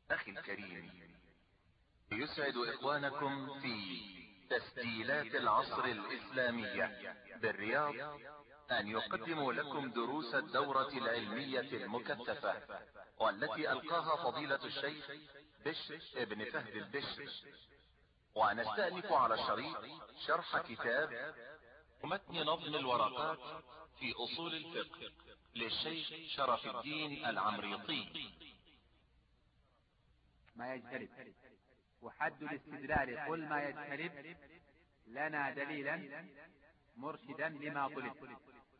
أخي الكريم، يسعد إخوانكم في تسجيلات العصر الإسلامية بالرياض أن يقدموا لكم دروس الدورة العلمية المكثفة، والتي ألقاها فضيلة الشيخ بشر ابن فهد البشر. ونستأنف على الشريط شرح كتاب ومتن نظم الورقات في أصول الفقه للشيخ شرف الدين العمريطي. ما يجترب، وحد الاستدلال قل ما يجترب لنا دليلا مرشدا لما طلب.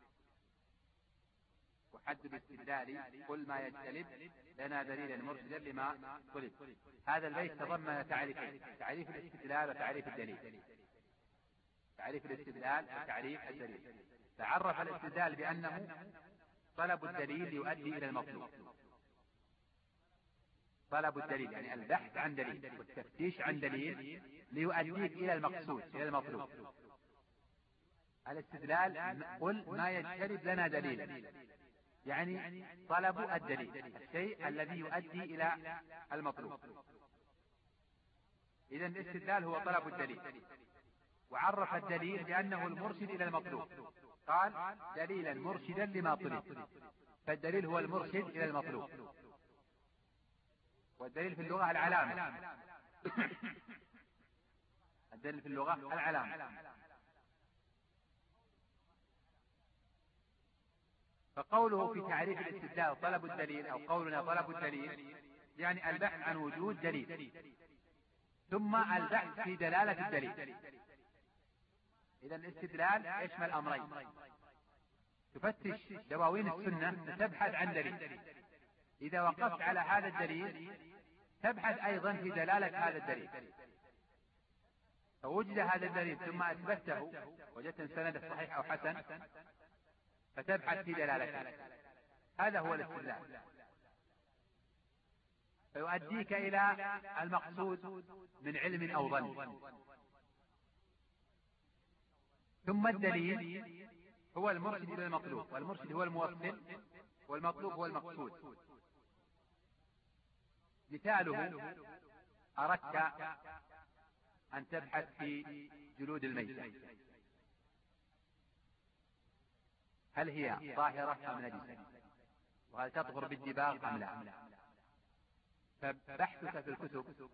وحد الاستدلال قل ما يجترب لنا دليلا مرشدا لما طلب. هذا البيت تضمن تعريفين: تعريف الاستدلال وتعريف الدليل. تعريف الاستدلال وتعريف الدليل. تعرف الاستدلال بأنه طلب الدليل يؤدي إلى المطلوب. طلب الدليل يعني البحث عن دليل والتفتيش عن دليل ليؤديك إلى المقصود، إلى المطلوب. الاستدلال قل ما يجترب لنا دليلا، يعني طلب الدليل، الشيء الذي يؤدي إلى المطلوب. إذن الاستدلال هو طلب الدليل. وعرف الدليل بأنه المرشد إلى المطلوب، قال دليلا مرشدا لما طلب. فالدليل هو المرشد إلى المطلوب. والدليل في اللغة العلامة. الدليل في اللغة العلامة. فقوله في تعريف الاستدلال طلب الدليل، أو قولنا طلب الدليل، يعني البحث عن وجود دليل، ثم البحث في دلالة الدليل. إذا الاستدلال يشمل أمرين: تفتش دواوين السنة تبحث عن دليل، إذا وقفت على هذا الدليل تبحث أيضا في دلالة هذا الدليل، فوجد هذا الدليل ثم أثبته، وجدت سنده صحيح أو حسن، فتبحث في دلالته. هذا هو الاستدلال، فيؤديك إلى المقصود من علم أو ظن. ثم الدليل هو المرشد إلى المطلوب، والمرشد هو الموصل، والمطلوب هو المقصود. مثاله: أردت أن تبحث في جلود الميتة، هل هي طاهرة أم نجسة، وهل تطهر بالدباغ أم لا. فبحثك في الكتب،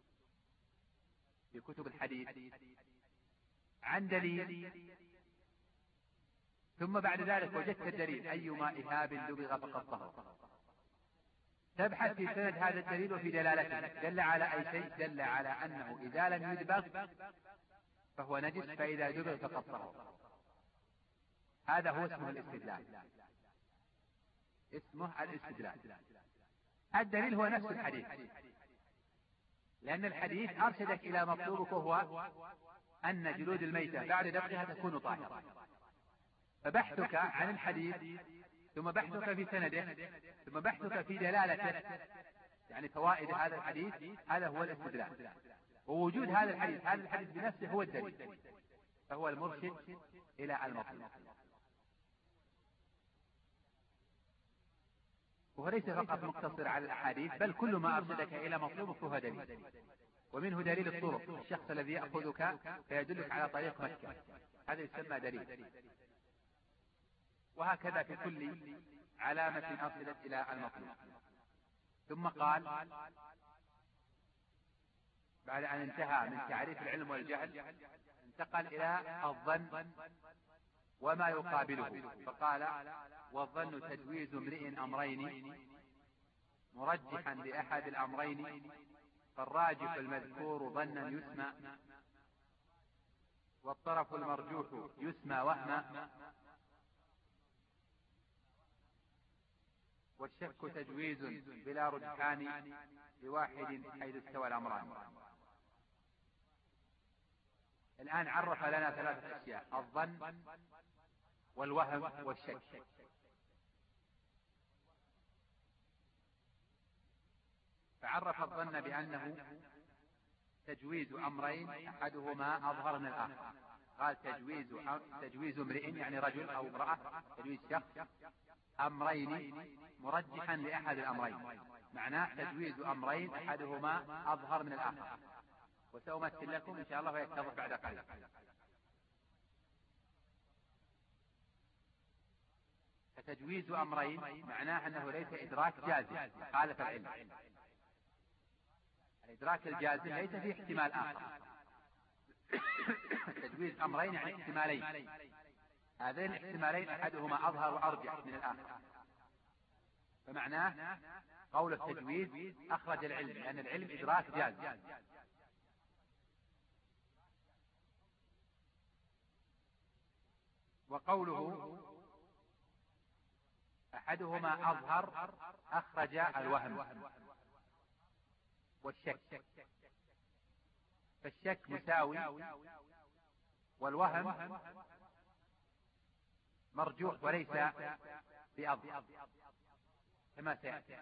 في كتب الحديث، عن دليل، ثم بعد ذلك وجدت الدليل أيما إهاب دبغ فقد طهر، تبحث في سند هذا الدليل وفي دلالته. دل على أي شيء؟ دل على أنه إذا لم يدبغ فهو نجس، فإذا دبغ فقد طهر. هذا هو اسمه الاستدلال، اسمه الاستدلال. الدليل هو نفس الحديث، لأن الحديث أرشدك إلى مطلوبك، وهو أن جلود الميتة بعد دبغها تكون طاهرة. فبحثك عن الحديث، ثم بحثك في سنده، ثم بحثك في دلالته، يعني فوائد هذا الحديث، هذا هو الاستدلال. ووجود هذا الحديث بنفسه هو الدليل، فهو المرشد إلى المطلوب. وهو ليس فقط مقتصر على الأحاديث، بل كل ما أرشدك إلى مطلوبك فهو دليل. ومنه دليل الطرق، الشخص الذي يأخذك فيدلك على طريق مكة، هذا يسمى دليل. وهكذا في كل علامة أرشدت إلى المطلوب. ثم قال بعد أن انتهى من تعريف العلم والجهل، انتقل إلى الظن وما يقابله، فقال: والظن تجويز امرئ أمرين مرجحا لأحد الأمرين، فالراجح المذكور ظنا يسمى، والطرف المرجوح يسمى وهما، والشك تجويز بلا رجحان لواحد حيث استوى الأمران. الآن عرف لنا ثلاثة أشياء: الظن والوهم والشك. فعرف الظن بأنه تجويز أمرين أحدهما أظهر من الآخر. قال تجويز امرئ يعني رجل أو امرأة، تجويز شخص أمرين مرجحا لأحد الأمرين، معناه تجويز أمرين أحدهما أظهر من الآخر، وسأمثل لكم إن شاء الله ويتضح بعد قليل. فتجويز أمرين معناه أنه ليس إدراك جازم خالف العلم. الإدراك الجازم ليس فيه احتمال آخر. تجويز أمرين يعني احتمالين، هذين الاحتمالين أحدهما أظهر وأرجح من الآخر، فمعناه قول التجويز أخرج العلم، لأن العلم إدراك جازم. وقوله أحدهما أظهر أخرج الوهم والشك، فالشك مساوي والوهم مرجوح وليس بأظهر كما سيأتي.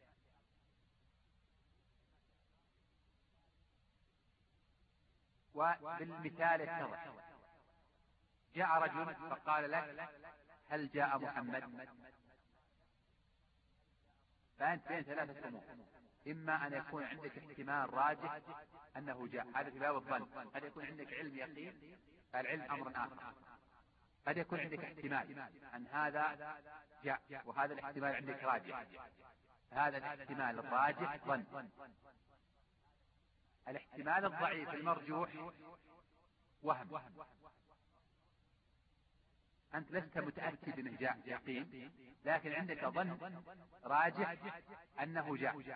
وبالمثال يتضح. جاء رجل فقال لك هل جاء محمد؟ فأنت بين ثلاثة أمور، إما أن يكون عندك احتمال راجح أنه جاء، هذا في باب الظن، قد يكون عندك علم يقين، فالعلم أمر آخر. قد يكون عندك احتمال أن هذا جاء وهذا الاحتمال عندك راجح، هذا الاحتمال الراجح ظن. الاحتمال الضعيف المرجوح وهم، أنت لست متأكد أنه جاء يقين، لكن عندك ظن راجح أنه جاء،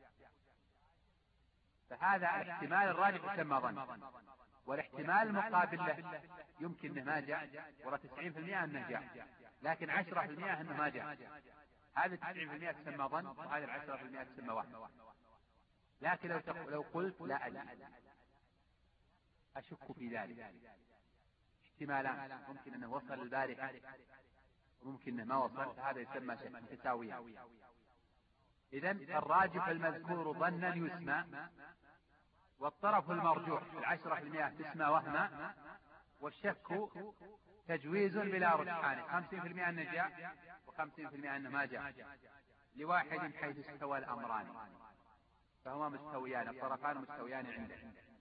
فهذا الاحتمال الراجح يسمى ظن. والاحتمال المقابل له يمكن أنه ما جاء، ولا 90% أنه جاء، لكن 10% أنه ما جاء، هذا 90% تسمى ظن، وهذا 10% تسمى وهم. لكن لو قلت لا أدري، أشك في ذلك، احتمالان، ممكن أنه وصل البارحة وممكن أنه ما وصل، فهذا يسمى شك متساويا. إذن الراجح المذكور ظنا يسمى، والطرف المرجوح 10% تسمى وهما، والشك تجويز بلا رجحان، 50% أنه جاء و50% أنه ما جاء، لواحد حيث استوى الأمران فهما مستويان، الطرفان مستويان عنده.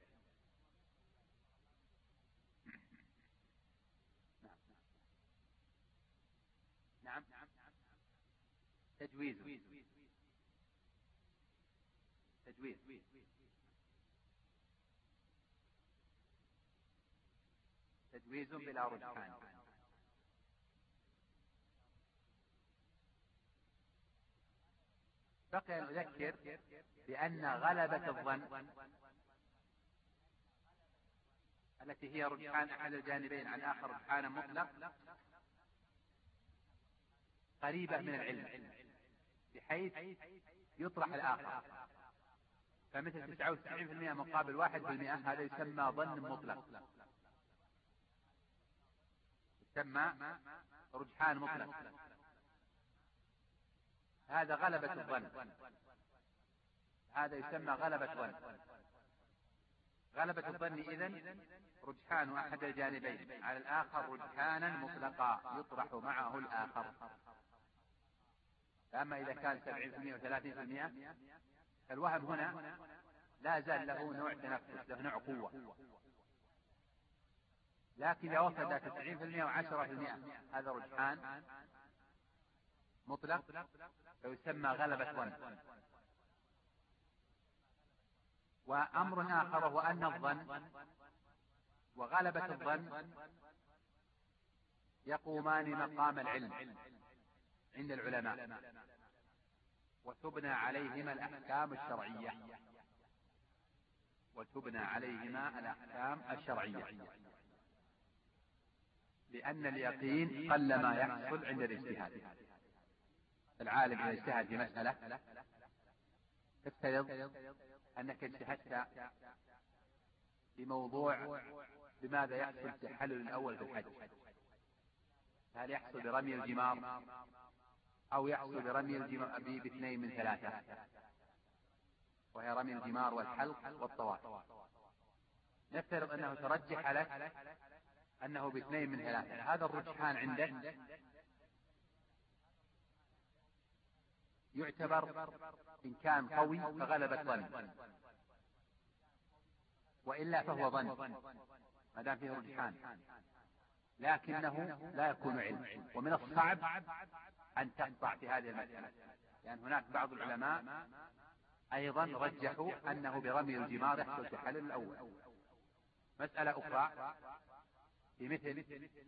نعم. تجويز بلا رجحان. بقي أن أذكر بأن غلبة الظن التي هي رجحان أحد الجانبين عن آخر رجحانا مطلق قريبة من العلم، بحيث يطرح الآخر، فمثل 99% مقابل 1%، هذا يسمى ظن مطلق، يسمى رجحان مطلق، هذا غلبة الظن، هذا يسمى غلبة الظن. غلبة الظن إذن رجحان أحد الجانبين على الآخر رجحانا مطلقا يطرح معه الآخر. أما إذا كان 70% و30%، فالوهم هنا لا زال له نوع تنفس، له نوع قوة، لكن إذا وصل 90% و10%، هذا رجحان مطلق فيسمى غلبة ظن. وأمر آخر هو أن الظن وغلبة الظن يقومان مقام العلم عند العلماء، وتبنى عليهما الأحكام الشرعية، لأن اليقين قل ما يحصل عند الاجتهاد. العالم إذا اجتهد في مسألة، افترض أنك اجتهدت في موضوع بماذا يحصل التحلل الأول في الحج، هل يحصل برمي الجمار أو يحصل برمي الجمار باثنين من ثلاثة، وهي رمي الجمار والحلق والطواف. نفترض أنه ترجح لك أنه باثنين من ثلاثة، هذا الرجحان عندك يعتبر إن كان قوي فغلبة ظن، وإلا فهو ظن ما دام فيه رجحان، لكنه لا يكون علم. ومن الصعب أن تقطع في هذه المسألة، لأن هناك بعض العلماء أيضا رجحوا أنه برمي الجمار يحصل تحلل الأول. مسألة أخرى في مثل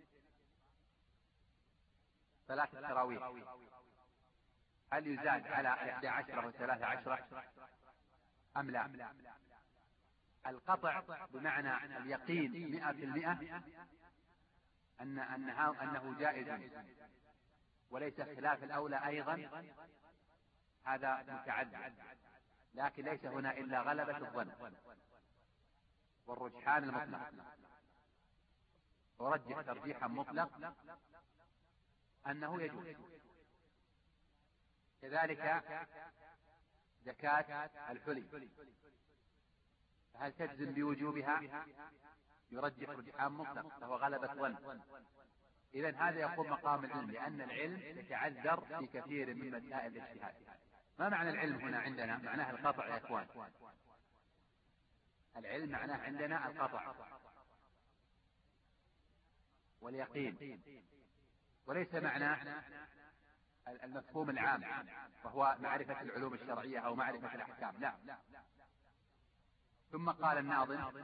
صلاة التراويح، هل يزاد على 11 و13 أم لا؟ القطع بمعنى اليقين 100% أنه جائز وليس خلاف الأولى أيضا، هذا متعدد، لكن ليس هنا إلا غلبة الظن والرجحان المطلق. ورجح ترجيحا مطلق أنه يجوز. كذلك زكاة الحلي، هل تجزم بوجوبها؟ يرجح رجحان مطلق فهو غلبة ظن. إذن هذا يقوم مقام العلم، لأن العلم يتعذر في كثير من مسائل الاجتهاد. ما معنى العلم هنا عندنا؟ معناه القطع يا إخوان. العلم معناه عندنا القطع واليقين، وليس معناه المفهوم العام وهو معرفة العلوم الشرعية أو معرفة الأحكام، لا. ثم قال الناظم: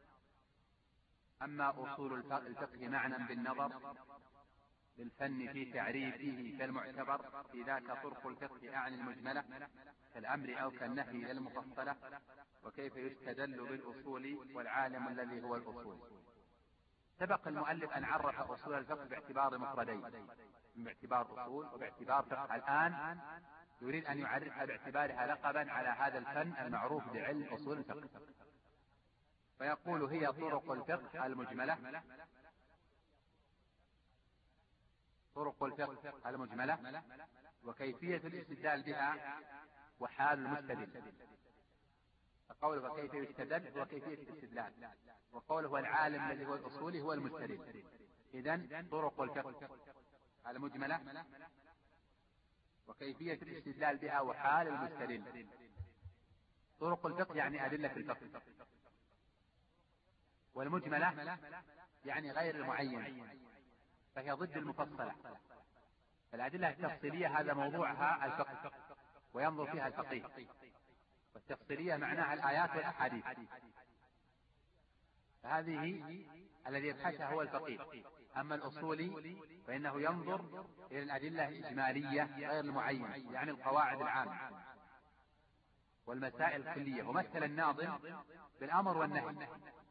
أما أصول الفقه معنى بالنظر للفن في تعريفه كالمعتبر، في ذاك طرق الفقه أعني المجملة كالأمر أو كالنهي إلى المفصلة، وكيف يستدل بالأصول والعالم الذي هو الأصول. سبق المؤلف أن عرف أصول الفقه باعتبار مفردين، باعتبار أصول وباعتبار فقه. الآن يريد أن يعرفها باعتبارها لقبا على هذا الفن المعروف بعلم أصول الفقه، فيقول: هي طرق الفقه المجملة، طرق الفقه المجملة وكيفية الاستدلال بها وحال المستدل. فقوله كيف يستدل هو كيفية الاستدلال، وقوله العالم الذي هو الأصولي هو المستدل. إذن طرق الفقه المجملة وكيفية الاستدلال بها وحال المستدل. طرق الفقه يعني أدلة الفقه، والمجملة يعني غير المعين، فهي ضد المفصلة. الأدلة التفصيلية هذا موضوعها الفقه وينظر فيها الفقيه، والتفصيلية معناها الآيات والأحاديث، فهذه الذي يبحثها هو الفقيه. أما الأصولي فإنه ينظر إلى الأدلة الإجمالية غير المعينة، يعني القواعد العامة والمسائل الكلية. ومثل الناظم بالأمر والنهي،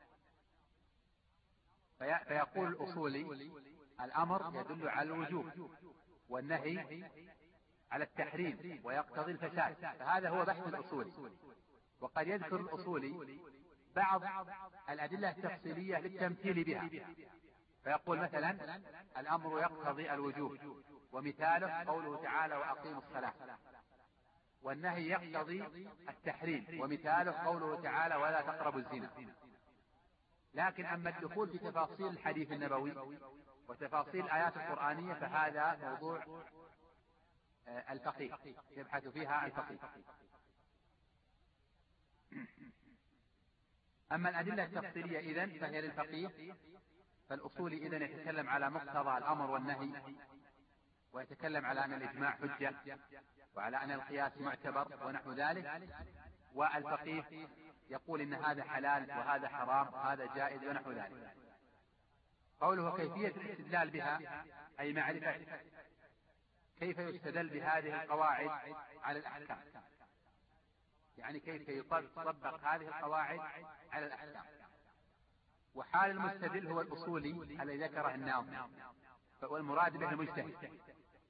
فيقول الأصولي: الأمر يدل على الوجوب، والنهي على التحريم ويقتضي الفساد. فهذا هو بحث الأصولي. وقد يذكر الأصولي بعض الأدلة التفصيلية للتمثيل بها، فيقول مثلا: الأمر يقتضي الوجوب، ومثاله قوله تعالى: وأقيموا الصلاة. والنهي يقتضي التحريم، ومثاله قوله تعالى: ولا تقربوا الزنا. لكن أما الدخول في تفاصيل الحديث النبوي وتفاصيل الآيات القرآنية فهذا موضوع الفقيه، يبحث فيها الفقيه. أما الأدلة التفصيلية إذن فهي للفقيه. فالأصول إذن يتكلم على مقتضى الأمر والنهي، ويتكلم على أن الإجماع حجة، وعلى أن القياس معتبر ونحو ذلك. والفقيه يقول إن هذا حلال وهذا حرام وهذا جائز ونحو ذلك. قوله كيفية الاستدلال بها أي معرفة كيف يستدل بهذه القواعد على الأحكام، يعني كيف يطبق هذه القواعد على الأحكام. وحال المستدل هو الأصولي الذي ذكره الناظم، والمراد به المجتهد.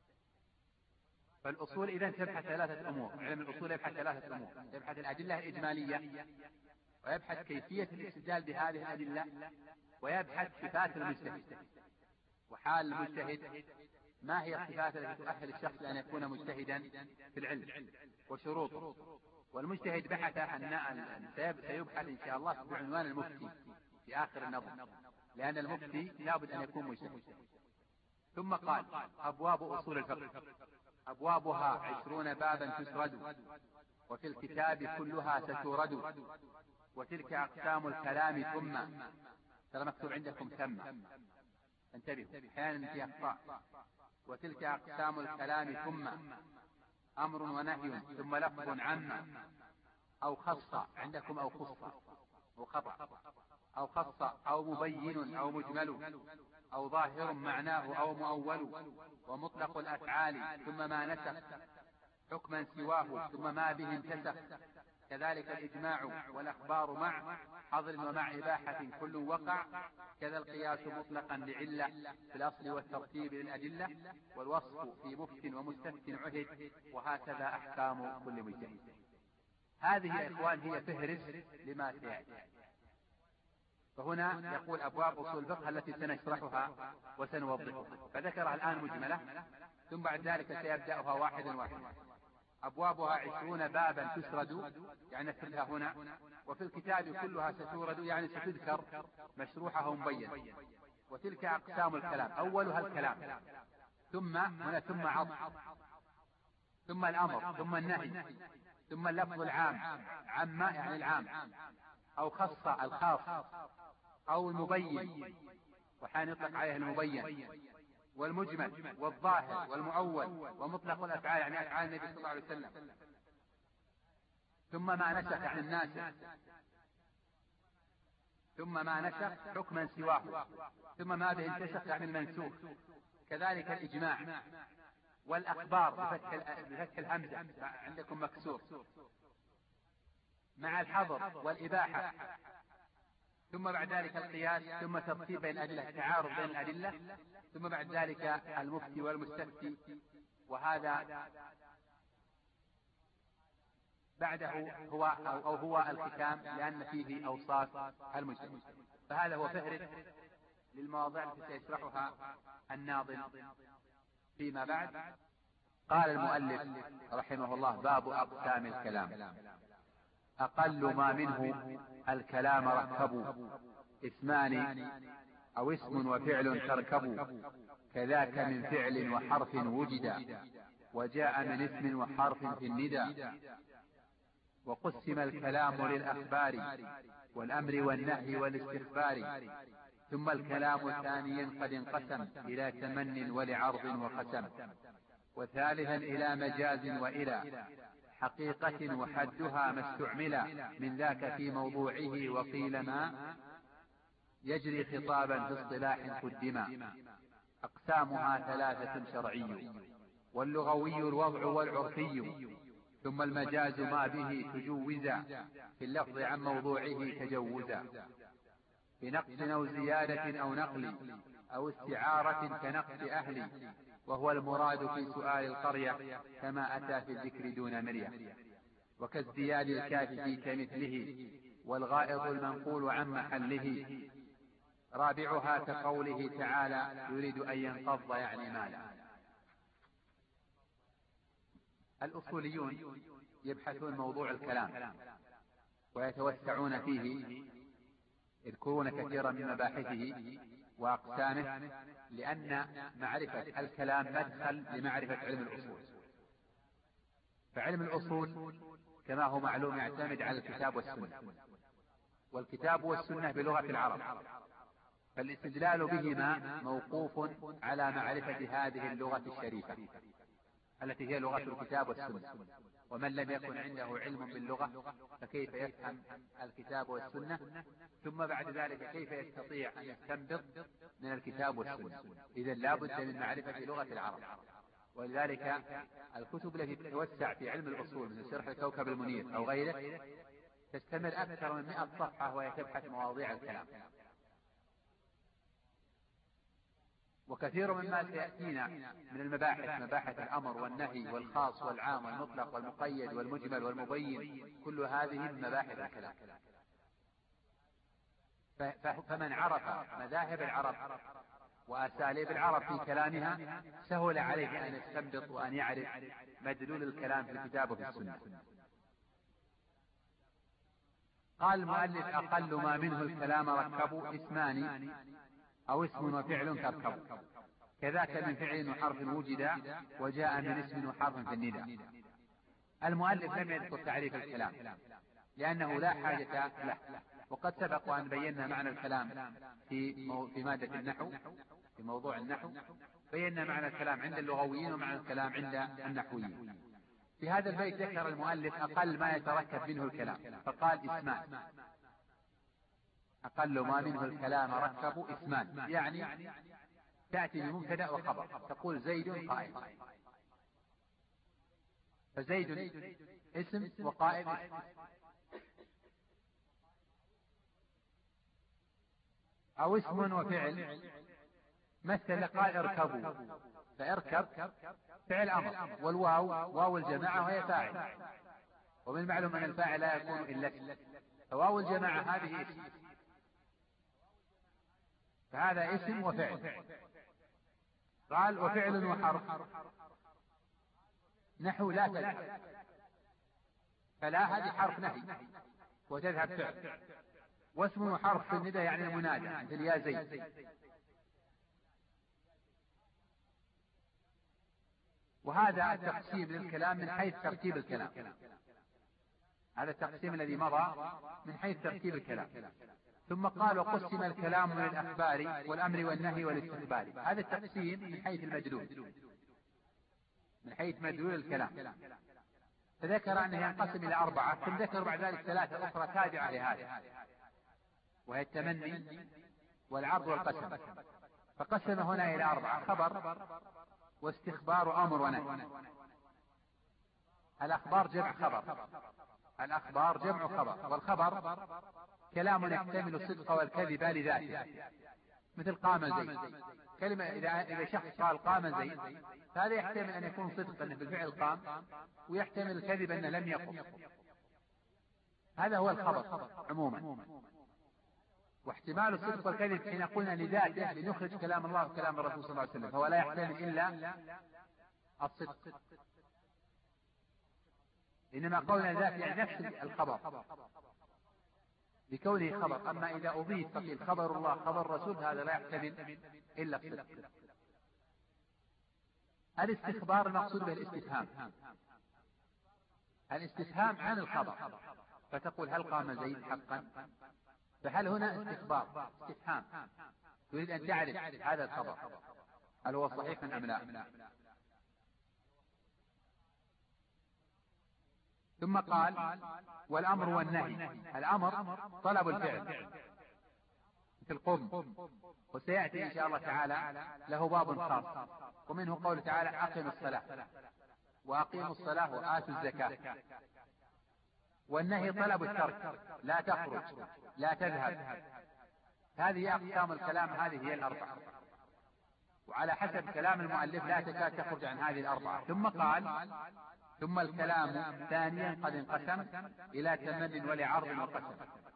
فالأصول إذن تبحث ثلاثة أمور. علم الأصول يبحث ثلاثة أمور: يبحث الأدلة الإجمالية، ويبحث كيفية الاستدلال بهذه الأدلة، ويبحث صفات المجتهد وحال المجتهد. ما هي الصفات التي تؤهل الشخص لأن يكون مجتهدا في العلم وشروطه. والمجتهد بحث أن سيبحث إن شاء الله بعنوان المفتي في آخر النظر، لأن المفتي لابد أن يكون مجتهد. ثم قال: أبواب أصول الفقه. أبوابها 20 بابا تسرد، وفي الكتاب كلها ستورد، وتلك أقسام الكلام ثم. ترى مكتوب عندكم ثم، انتبهوا أحيانا في أخطاء. وتلك أقسام الكلام ثم أمر ونهي ثم لفظ عم أو خص، عندكم أو خص وخطأ، أو خص أو مبين أو مجمل أو ظاهر معناه أو مؤول، ومطلق الأفعال ثم ما نسخ حكما سواه ثم ما به انتسخ، كذلك الإجماع والأخبار مع حظر ومع إباحة كل وقع، كذا القياس مطلقا لعلة في الأصل والترتيب للأدلة، والوصف في مفت ومستفت عهد، وهكذا أحكام كل مجتهد. هذه يا إخوان هي فهرس لما سيأتي. فهنا يقول أبواب أصول الفقه التي سنشرحها وسنوضحها، فذكرها الآن مجملة، ثم بعد ذلك سيبدأها واحدا واحدا. أبوابها 20 بابا تسرد، يعني نكتبها هنا، وفي الكتاب كلها ستورد، يعني ستذكر مشروحها مبين. وتلك أقسام الكلام، أولها الكلام، ثم هنا ثم عطف، ثم الأمر، ثم النهي، ثم اللفظ العام، عم يعني العام، أو خص الخاص، أو المبين، وحين يطلق عليه المبين، والمجمل والظاهر والمؤول، ومطلق الأفعال يعني أفعال النبي صلى الله عليه وسلم، ثم ما نسخ يعني الناسخ، ثم ما نسخ حكما سواه، ثم ما به انتسخ يعني المنسوخ، كذلك الإجماع والأخبار بفتح الهمزة عندكم مكسور، مع الحظر والإباحة، ثم بعد ذلك القياس، ثم ترتيب بين الأدلة، التعارض بين الأدلة، ثم بعد ذلك المفتي والمستفتي، وهذا بعده هو الختام، لأن فيه أوصاف المجتهد. فهذا هو فهرس للمواضيع التي سيشرحها الناظم فيما بعد. قال المؤلف رحمه الله: باب أقسام الكلام. أقل ما منه الكلام ركبوا، اسمان أو اسم وفعل تركبوا، كذاك من فعل وحرف وجدا، وجاء من اسم وحرف في الندى. وقسم الكلام للأخبار والأمر والنهي والاستخبار، ثم الكلام ثانيا قد انقسم إلى تمن ولعرض وقسم، وثالثا إلى مجاز وإلى حقيقة، وحدها ما استعمل من ذاك في موضوعه، وقيل ما يجري خطابا في اصطلاح قدما. أقسامها 3 شرعي، واللغوي الوضع والعرفي، ثم المجاز ما به تجوزا في اللفظ عن موضوعه تجوزا، بنقص أو زيادة أو نقل أو استعارة كنقص أهل، وهو المراد في سؤال القرية كما أتى في الذكر دون مرية، وكازدياد الكاف في كمثله، والغائط المنقول عن محله. رابعها كقوله تعالى: يريد أن ينقض يعني مالا. الأصوليون يبحثون موضوع الكلام ويتوسعون فيه، يذكرون كثيرا من مباحثه وأقسامه، لأن معرفة الكلام مدخل لمعرفة علم الأصول. فعلم الأصول كما هو معلوم يعتمد على الكتاب والسنة، والكتاب والسنة بلغة العرب، فالاستدلال بهما موقوف على معرفة هذه اللغة الشريفة التي هي لغة الكتاب والسنة. ومن لم يكن عنده علم باللغة فكيف يفهم الكتاب والسنة؟ ثم بعد ذلك كيف يستطيع أن يستنبط من الكتاب والسنة؟ إذن لا بد من معرفة لغة العرب. ولذلك الكتب التي تتوسع في علم الأصول مثل شرح الكوكب المنير أو غيره تشتمل أكثر من 100 صفحة وهي تبحث مواضيع الكلام. وكثير مما سيأتينا من المباحث، مباحث الأمر والنهي والخاص والعام والمطلق والمقيد والمجمل والمبين، كل هذه من مباحث الكلام. فمن عرف مذاهب العرب وأساليب العرب في كلامها سهل عليه أن يستنبط وأن يعرف مدلول الكلام في الكتاب وفي السنة. قال المؤلف: أقل ما منه الكلام ركبوا، اسمان أو اسم وفعل تركبوا. كذاك من فعل وحرف وجد وجاء من اسم وحرف في الندى. المؤلف لم يذكر تعريف الكلام لأنه لا حاجة له، وقد سبق وأن بينا معنى الكلام في مادة النحو، في موضوع النحو بينا معنى الكلام عند اللغويين ومعنى الكلام عند النحويين. في هذا البيت ذكر المؤلف أقل ما يتركب منه الكلام فقال اسمان، أقل ما منه الكلام ركب اسمان، يعني تأتي بمبتدأ وخبر، تقول زيد قائم، فزيد اسم وقائم اسم. أو اسم وفعل، مثل قال اركبوا، فاركب فعل أمر، والواو واو الجماعة وهي فاعل، ومن المعلوم أن الفاعل لا يكون إلا اسم، فواو الجماعة هذه اسم، فهذا اسم وفعل. قال وفعل وحرف، نحو لا تذهب، فلا هذه حرف نهي وتذهب فعل، واسم وحرف في الندى يعني المنادى مثل يا زيد. وهذا التقسيم للكلام من حيث ترتيب الكلام، هذا التقسيم الذي مضى من حيث ترتيب الكلام. ثم قال وقسم الكلام من الأخبار والأمر والنهي والاستقبال. هذا التقسيم من حيث المدلول، من حيث مدلول الكلام، فذكر أنه ينقسم إلى 4، ثم ذكر بعد ذلك 3 أخرى تابعة لهذا، وهي التمني والعرض والقسم، فقسم هنا إلى 4: خبر واستخبار وأمر ونهي. الأخبار جمع خبر، الأخبار جمع خبر، والخبر كلام يحتمل الصدق والكذب لذاته، مثل قام زيد، كلمة إذا شخص قال قام زيد فهذا يحتمل أن يكون صدقا بالفعل قام، ويحتمل الكذب أنه لم يقم. هذا هو الخبر عموما. واحتمال الصدق والكذب حين قلنا لذاته لنخرج كلام الله وكلام الرسول صلى الله عليه وسلم، فهو لا يحتمل إلا الصدق، إنما قولنا ذات يعني نفس الخبر بكونه خبر. أما إذا أضيف فقيل خبر الله خبر الرسول هذا لا يحتمل إلا الصدق. الاستخبار المقصود به الاستفهام، الاستفهام عن الخبر، فتقول هل قام زيد حقا، فهل هنا استخبار استفهام، تريد أن تعرف هذا الخبر هل هو صحيح أم لا. ثم قال والأمر والنهي. الأمر طلب الفعل مثل قم، وسيأتي إن شاء الله تعالى له باب خاص، ومنه قول تعالى أقيموا الصلاة وأقيموا الصلاة وآتوا الزكاة. والنهي طلب الترك، لا تخرج لا تذهب. هذه أقسام الكلام، هذه هي الأربعة، وعلى حسب كلام المؤلف لا تكاد تخرج عن هذه الأربعة. ثم قال ثم الكلام ثانيا قد انقسم إلى تمن ولعرض وقسم،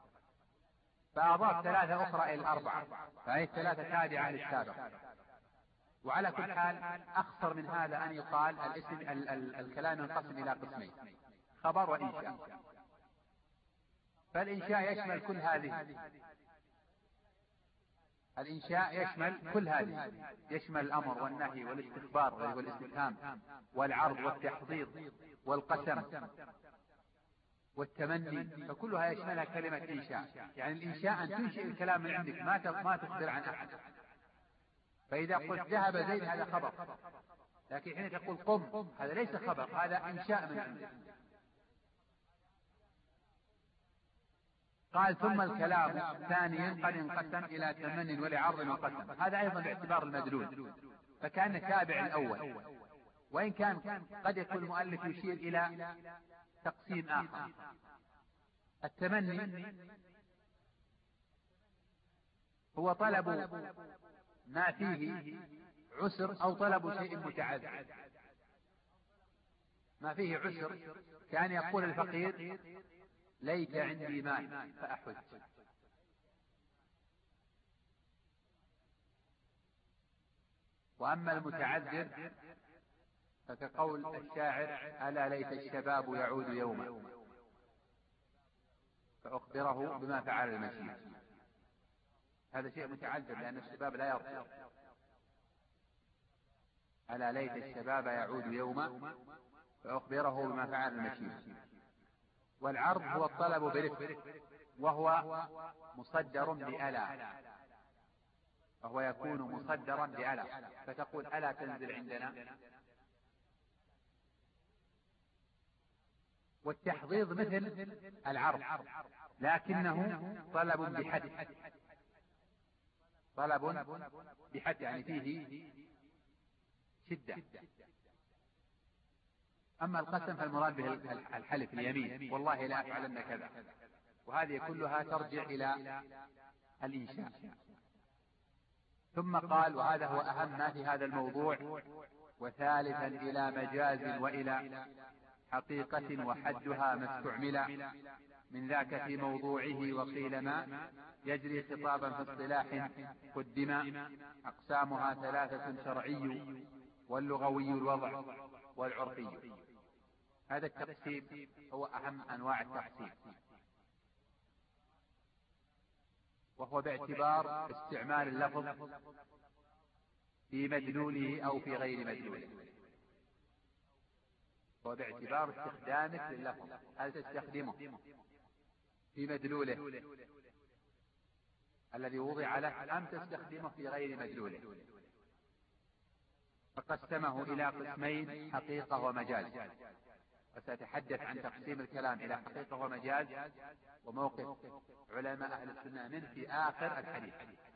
فأضاف 3 أخرى إلى 4، فهي 3 تابعة للسابق. وعلى كل حال أخصر من هذا أن يقال الكلام ينقسم إلى قسمين: خبر وإنشاء. فالإنشاء يشمل كل هذه، الإنشاء يشمل كل هذه، يشمل الأمر والنهي والاستخبار والاستفهام والعرض والتحضير والقسم والتمني، فكلها يشملها كلمة إنشاء. يعني الإنشاء أن تنشئ الكلام من عندك، ما تخبر عن أحد. فإذا قلت ذهب زيد هذا خبر، لكن حين تقول قم هذا ليس خبر، هذا إنشاء من عندك. قال ثم الكلام ثانيا قد انقسم إلى تمن ولعرض وقسم، هذا أيضا باعتبار المدلول، فكان تابع الأول، وإن كان قد يكون المؤلف يشير إلى تقسيم آخر. التمني هو طلب ما فيه عسر أو طلب شيء متعذر. ما فيه عسر كان يقول الفقير ليت عندي مال فأحج، وأما المتعذر فكقول الشاعر ألا ليت الشباب يعود يوما فأخبره بما فعل المشيب. هذا شيء متعذر لأن الشباب لا يرضى. ألا ليت الشباب يعود يوما فأخبره بما فعل المشيب. والعرض هو الطلب برفق، وهو مصدر بألا، وهو يكون مصدرا بألا، فتقول ألا تنزل عندنا. والتحضيض مثل العرض لكنه طلب بحد، طلب بحد يعني فيه شدة. أما القسم فالمراد به الحلف، اليمين، والله لا أفعلن كذا، وهذه كلها ترجع إلى الإنشاء. ثم قال وهذا هو أهم ما في هذا الموضوع: وثالثا إلى مجاز وإلى حقيقة وحدها ما استعمل من ذاك في موضوعه، وقيل ما يجري خطابا في اصطلاح قدم. أقسامها ثلاثة: شرعي واللغوي الوضع والعرفي. هذا التقسيم هو أهم أنواع التقسيم، وهو باعتبار استعمال اللفظ في مدلوله أو في غير مدلوله، وباعتبار استخدامك لللفظ، هل تستخدمه في مدلوله الذي وضع له أم تستخدمه في غير مدلوله. فقسمه إلى قسمين: حقيقة ومجاز. وسأتحدث عن تقسيم الكلام إلى حقيقة ومجاز وموقف علماء أهل السنة منه في آخر الحديث،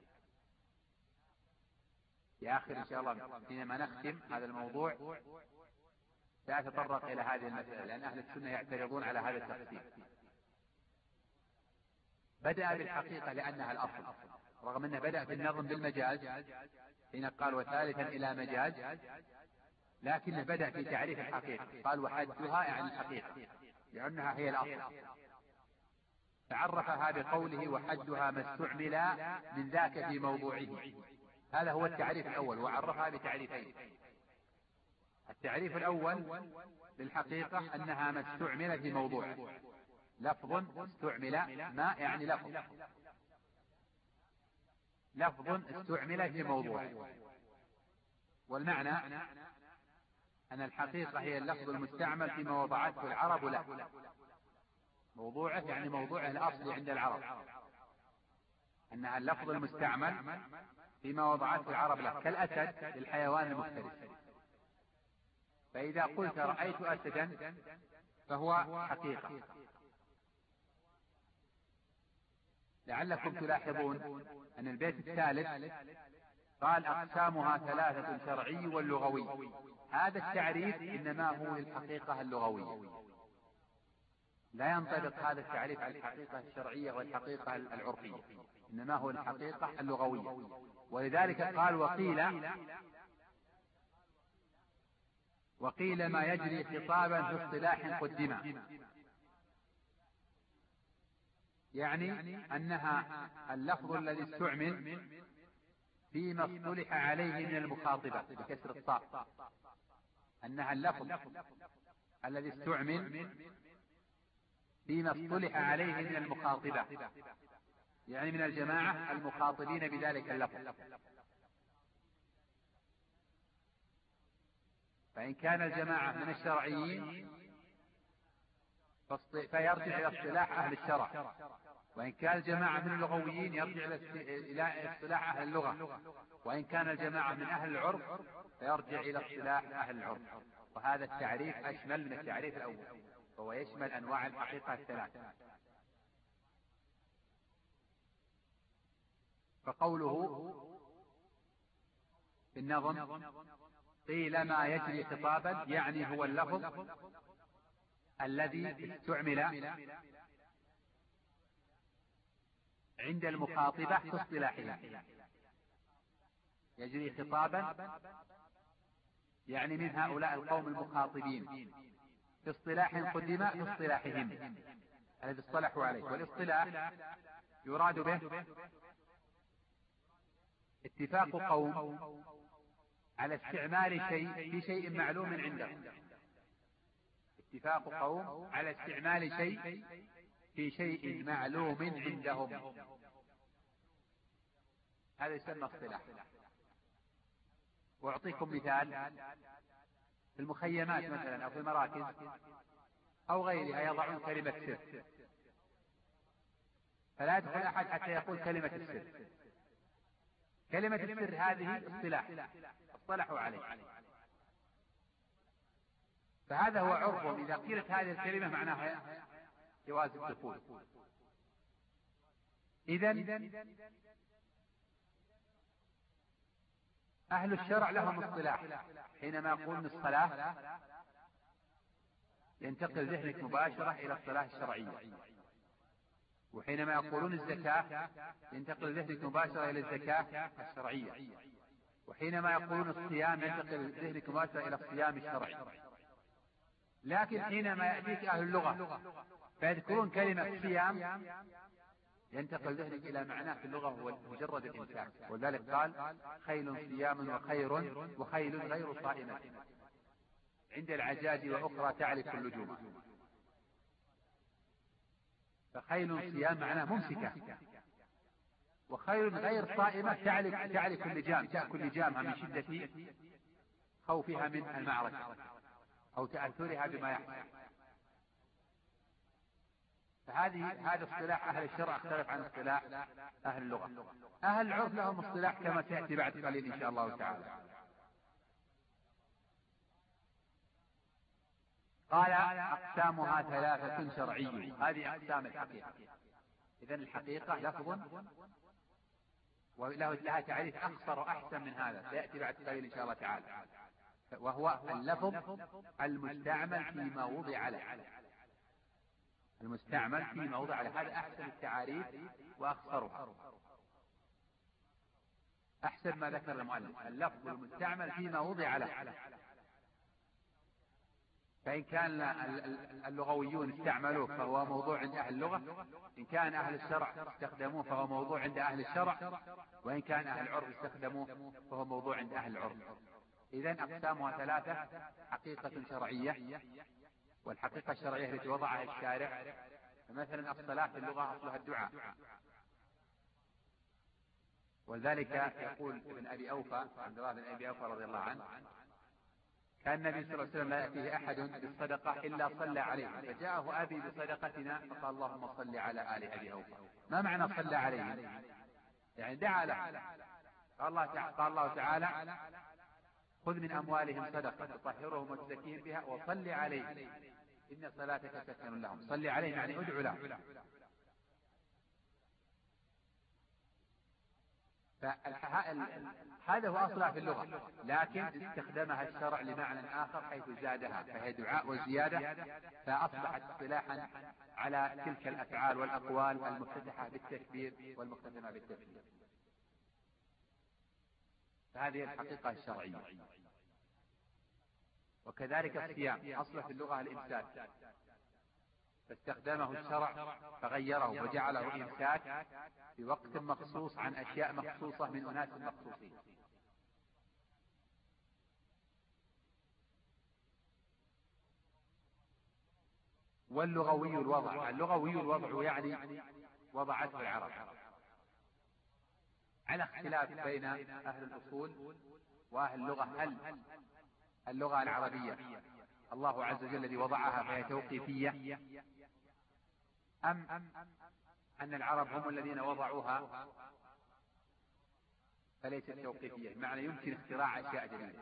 في آخر إن شاء الله حينما نختم هذا الموضوع سأتطرق إلى هذه المسألة، لأن أهل السنة يعترضون على هذا التقسيم. بدأ بالحقيقة لأنها الأصل، رغم أنه بدأ في النظم بالمجاز حين قال وثالثا إلى مجاز، لكنه بدأ في تعريف الحقيقة، قال وحدها يعني الحقيقة لأنها هي الأصل، فعرفها بقوله وحدها ما استعمل من ذاك في موضوعه. هذا هو التعريف الأول، وعرفها بتعريفين: التعريف الأول للحقيقة أنها ما استعمل في موضوعه، لفظ استعمل، ما يعني لفظ، لفظ استعمل في موضوعه. والمعنى أن الحقيقة هي اللفظ المستعمل فيما وضعته العرب له، موضوعه يعني موضوعه الأصلي عند العرب، أنها اللفظ المستعمل فيما وضعته العرب له، كالأسد للحيوان المفترس، فإذا قلت رأيت أسدا فهو حقيقة. لعلكم تلاحظون أن البيت الثالث قال أقسامها ثلاثة: شرعي واللغوي. هذا التعريف إنما هو للحقيقة اللغوية، لا ينطبق هذا التعريف على الحقيقة الشرعية والحقيقة العرفية، إنما هو الحقيقة اللغوية. ولذلك قال وقيل ما يجري خطابا في اصطلاح قدم، يعني أنها اللفظ الذي استعمل فيما اصطلح عليه من المخاطبة بكسر الطاء، أنها اللفظ الذي استعمل فيما اصطلح عليه من المخاطبة، يعني من الجماعة المخاطبين بذلك اللفظ. فإن كان الجماعة من الشرعيين فيرجع إلى اصطلاح أهل الشرع، وإن كان الجماعة من اللغويين يرجع إلى اصطلاح أهل اللغة، وإن كان الجماعة من أهل العرف فيرجع إلى اصطلاح أهل العرف. وهذا التعريف أشمل من التعريف الأول، وهو يشمل أنواع الحقيقة الثلاث. فقوله في النظم قيل ما يجري خطابا، يعني هو اللفظ الذي استعمل عند المخاطبة في اصطلاحهم. يجري خطابا يعني من هؤلاء القوم المخاطبين في اصطلاح قدم في اصطلاحهم الذي اصطلحوا عليه. والاصطلاح يراد به اتفاق قوم على استعمال شيء في شيء معلوم عندهم، اتفاق قوم على استعمال شيء في شيء معلوم عندهم، هذا يسمى اصطلاح. وأعطيكم مثال: في المخيمات مثلا أو في المراكز أو غيرها يضعون كلمة سر، فلا يدخل أحد حتى يقول كلمة السر. كلمة السر هذه اصطلاح اصطلحوا عليه، فهذا هو عرفهم. إذا قيلت هذه الكلمة معناها جواز الدخول. إذن أهل الشرع لهم اصطلاح. حينما يقولون الصلاة ينتقل ذهنك مباشرة إلى الصلاة الشرعية، وحينما يقولون الزكاة ينتقل ذهنك مباشرة إلى الزكاة الشرعية، وحينما يقولون الصيام ينتقل ذهنك مباشرة إلى الصيام الشرعي. لكن حينما يأتيك أهل اللغة فيذكرون كلمة صيام ينتقل ذهنك إلى معناه في اللغة هو مجرد الإمساك. ولذلك قال: خيل صيام وخيل غير صائمة عند العجاج وأخرى تعرف اللجوم. فخيل صيام معناه ممسكة، وخيل غير صائمة تعرف اللجام، تأكل لجامها من شدة خوفها من المعركة أو تأثرها بما يحصل. هذا اصطلاح أهل الشرع اختلف عن اصطلاح أهل اللغة. أهل العرف لهم اصطلاح كما سيأتي بعد قليل إن شاء الله تعالى. قال: أقسامها 3 شرعي. هذه أقسام الحقيقة. إذن الحقيقة لفظ ولها تعريف أخصر وأحسن من هذا سيأتي بعد قليل إن شاء الله تعالى، وهو اللفظ المستعمل فيما وضع له. المستعمل فيما وضع له، هذا أحسن التعاريف وأخصرها، أحسن ما ذكر المؤلف: اللفظ المستعمل فيما وضع له. فإن كان اللغويون استعملوه فهو موضوع عند أهل اللغة، إن كان أهل الشرع استخدموه فهو موضوع عند أهل الشرع، وإن كان أهل العرف استخدموه فهو موضوع عند أهل العرف. إذن أقسامها 3: حقيقة شرعية، والحقيقة الشرعية التي وضعها الشارع. فمثلا الصلاة في اللغة أصلها الدعاء، ولذلك يقول ابن أبي أوفى عبد الله بن أبي أوفى رضي الله عنه: كان النبي صلى الله عليه وسلم لا يأتيه أحد بالصدقة إلا صلى عليه، فجاءه أبي بصدقتنا فقال: اللهم صل على آل أبي أوفى. ما معنى صلى عليه؟ يعني دعا له. قال الله تعالى: خذ من أموالهم صدقة تطهرهم وتزكيهم بها وصل عليه إن صلاتك سكن لهم. صل عليه يعني ادعو له. هذا هو أصلها في اللغة، لكن استخدمها الشرع لمعنى آخر حيث زادها، فهي دعاء وزيادة، فأصبحت اصطلاحا على تلك الأفعال والأقوال المفتتحة بالتكبير والمختتمة بالتسليم. فهذه الحقيقة الشرعية. وكذلك الصيام أصله في اللغة الإمساك، فاستخدمه الشرع فغيره وجعله إمساك في وقت مخصوص عن أشياء مخصوصة من أناس مخصوصين. واللغوي الوضع. اللغوي الوضع يعني وضعته العرب، على اختلاف بين أهل الأصول وأهل اللغة. هل اللغة العربية الله عز وجل الذي وضعها فهي توقيفية، أم أن العرب هم الذين وضعوها فليست توقيفية، بمعنى يمكن اختراع أشياء جديدة؟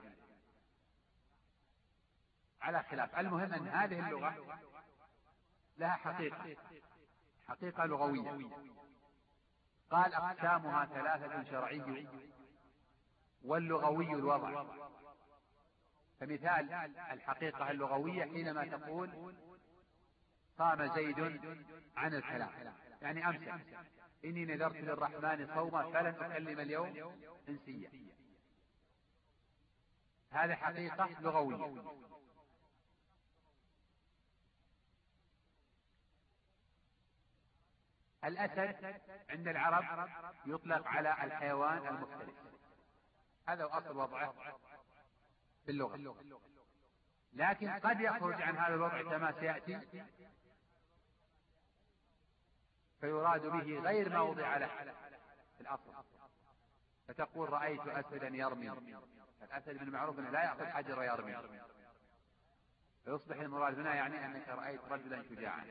على خلاف. المهم أن هذه اللغة لها حقيقة لغوية. قال: أقسامها 3: شرعي واللغوي الوضع. فمثال الحقيقة اللغوية حينما تقول: صام زيد عن الكلام، يعني أمسك، إني نذرت للرحمن صوما فلن أكلم اليوم إنسيا. هذا حقيقة لغوية. الأسد عند العرب يطلق على الحيوان المفترس، هذا أصل وضعه في اللغة، لكن قد يخرج عن هذا الوضع كما سيأتي فيراد به غير ما وضع له في الأصل. فتقول رأيت أسدا يرمي. الأسد من المعروف أنه لا يأخذ حجر ويرمي، فيصبح المراد هنا يعني أنك رأيت رجلا شجاعا.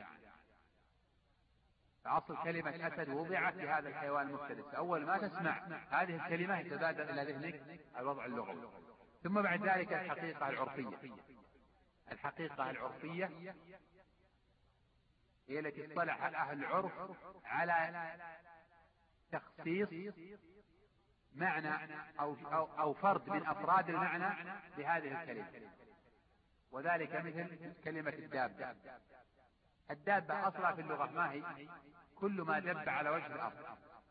فأصل كلمة أسد وضعت لهذا الحيوان المفترس، فأول ما تسمع هذه الكلمة يتبادر إلى ذهنك الوضع اللغوي. ثم بعد ذلك الحقيقة العرفية. الحقيقة العرفية هي التي اصطلح أهل العرف على تخصيص معنى أو فرد من أفراد المعنى بهذه الكلمة، وذلك مثل كلمة الدابة. الدابة أصلها في اللغة ما هي؟ كل ما دب على وجه الأرض،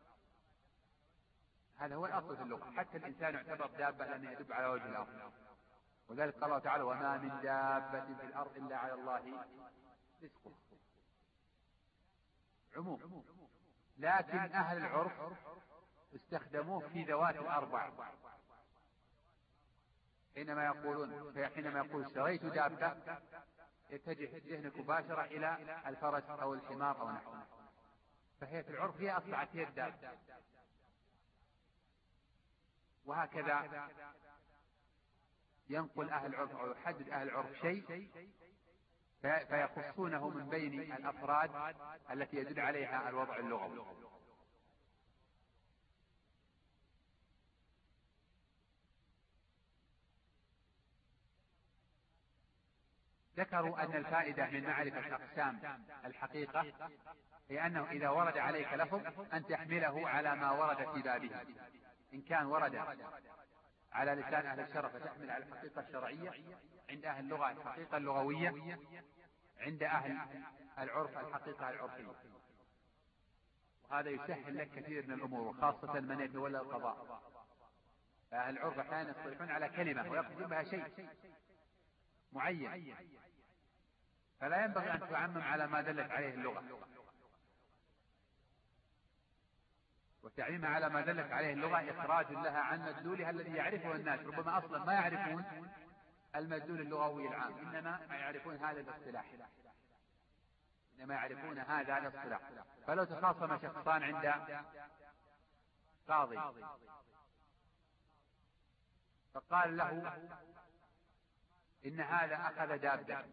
هذا هو الأصل في اللغة. حتى الإنسان يعتبر دابة لأنه يدب على وجه الأرض، وذلك قال الله تعالى وما من دابة في الأرض إلا على الله رزقها، عموم. لكن أهل العرف استخدموه في ذوات الأربع، حينما يقول اشتريت دابة يتجه ذهنك مباشرة إلى الفرس أو الحمار أو نحوه، فهي في العرف هي أصبحت هي الدابة. وهكذا ينقل أهل العرف أو يحدد أهل العرف شيء فيخصونه من بين الأفراد التي يدل عليها الوضع اللغوي. ذكروا أن الفائدة من معرفة أقسام الحقيقة هي أنه إذا ورد عليك لفظ أن تحمله على ما ورد في بابه. إن كان ورد على لسان أهل الشرع فتحمل على الحقيقة الشرعية، عند أهل اللغة الحقيقة اللغوية، عند أهل العرف الحقيقة العرفية. وهذا يسهل لك كثير من الأمور، خاصة من يتولى القضاء. فأهل العرف أحيانا يصطلحون على كلمة ويقصدون بها شيء معين، فلا ينبغي أن تعمم على ما دلت عليه اللغة. والتعميم على ما دلت عليه اللغة إخراج لها عن مدلولها الذي يعرفه الناس. ربما أصلا ما يعرفون المدلول اللغوي العام، إنما يعرفون هذا الاصطلاح. فلو تخاصم شخصان عند قاضي فقال له إن هذا أخذ دابة،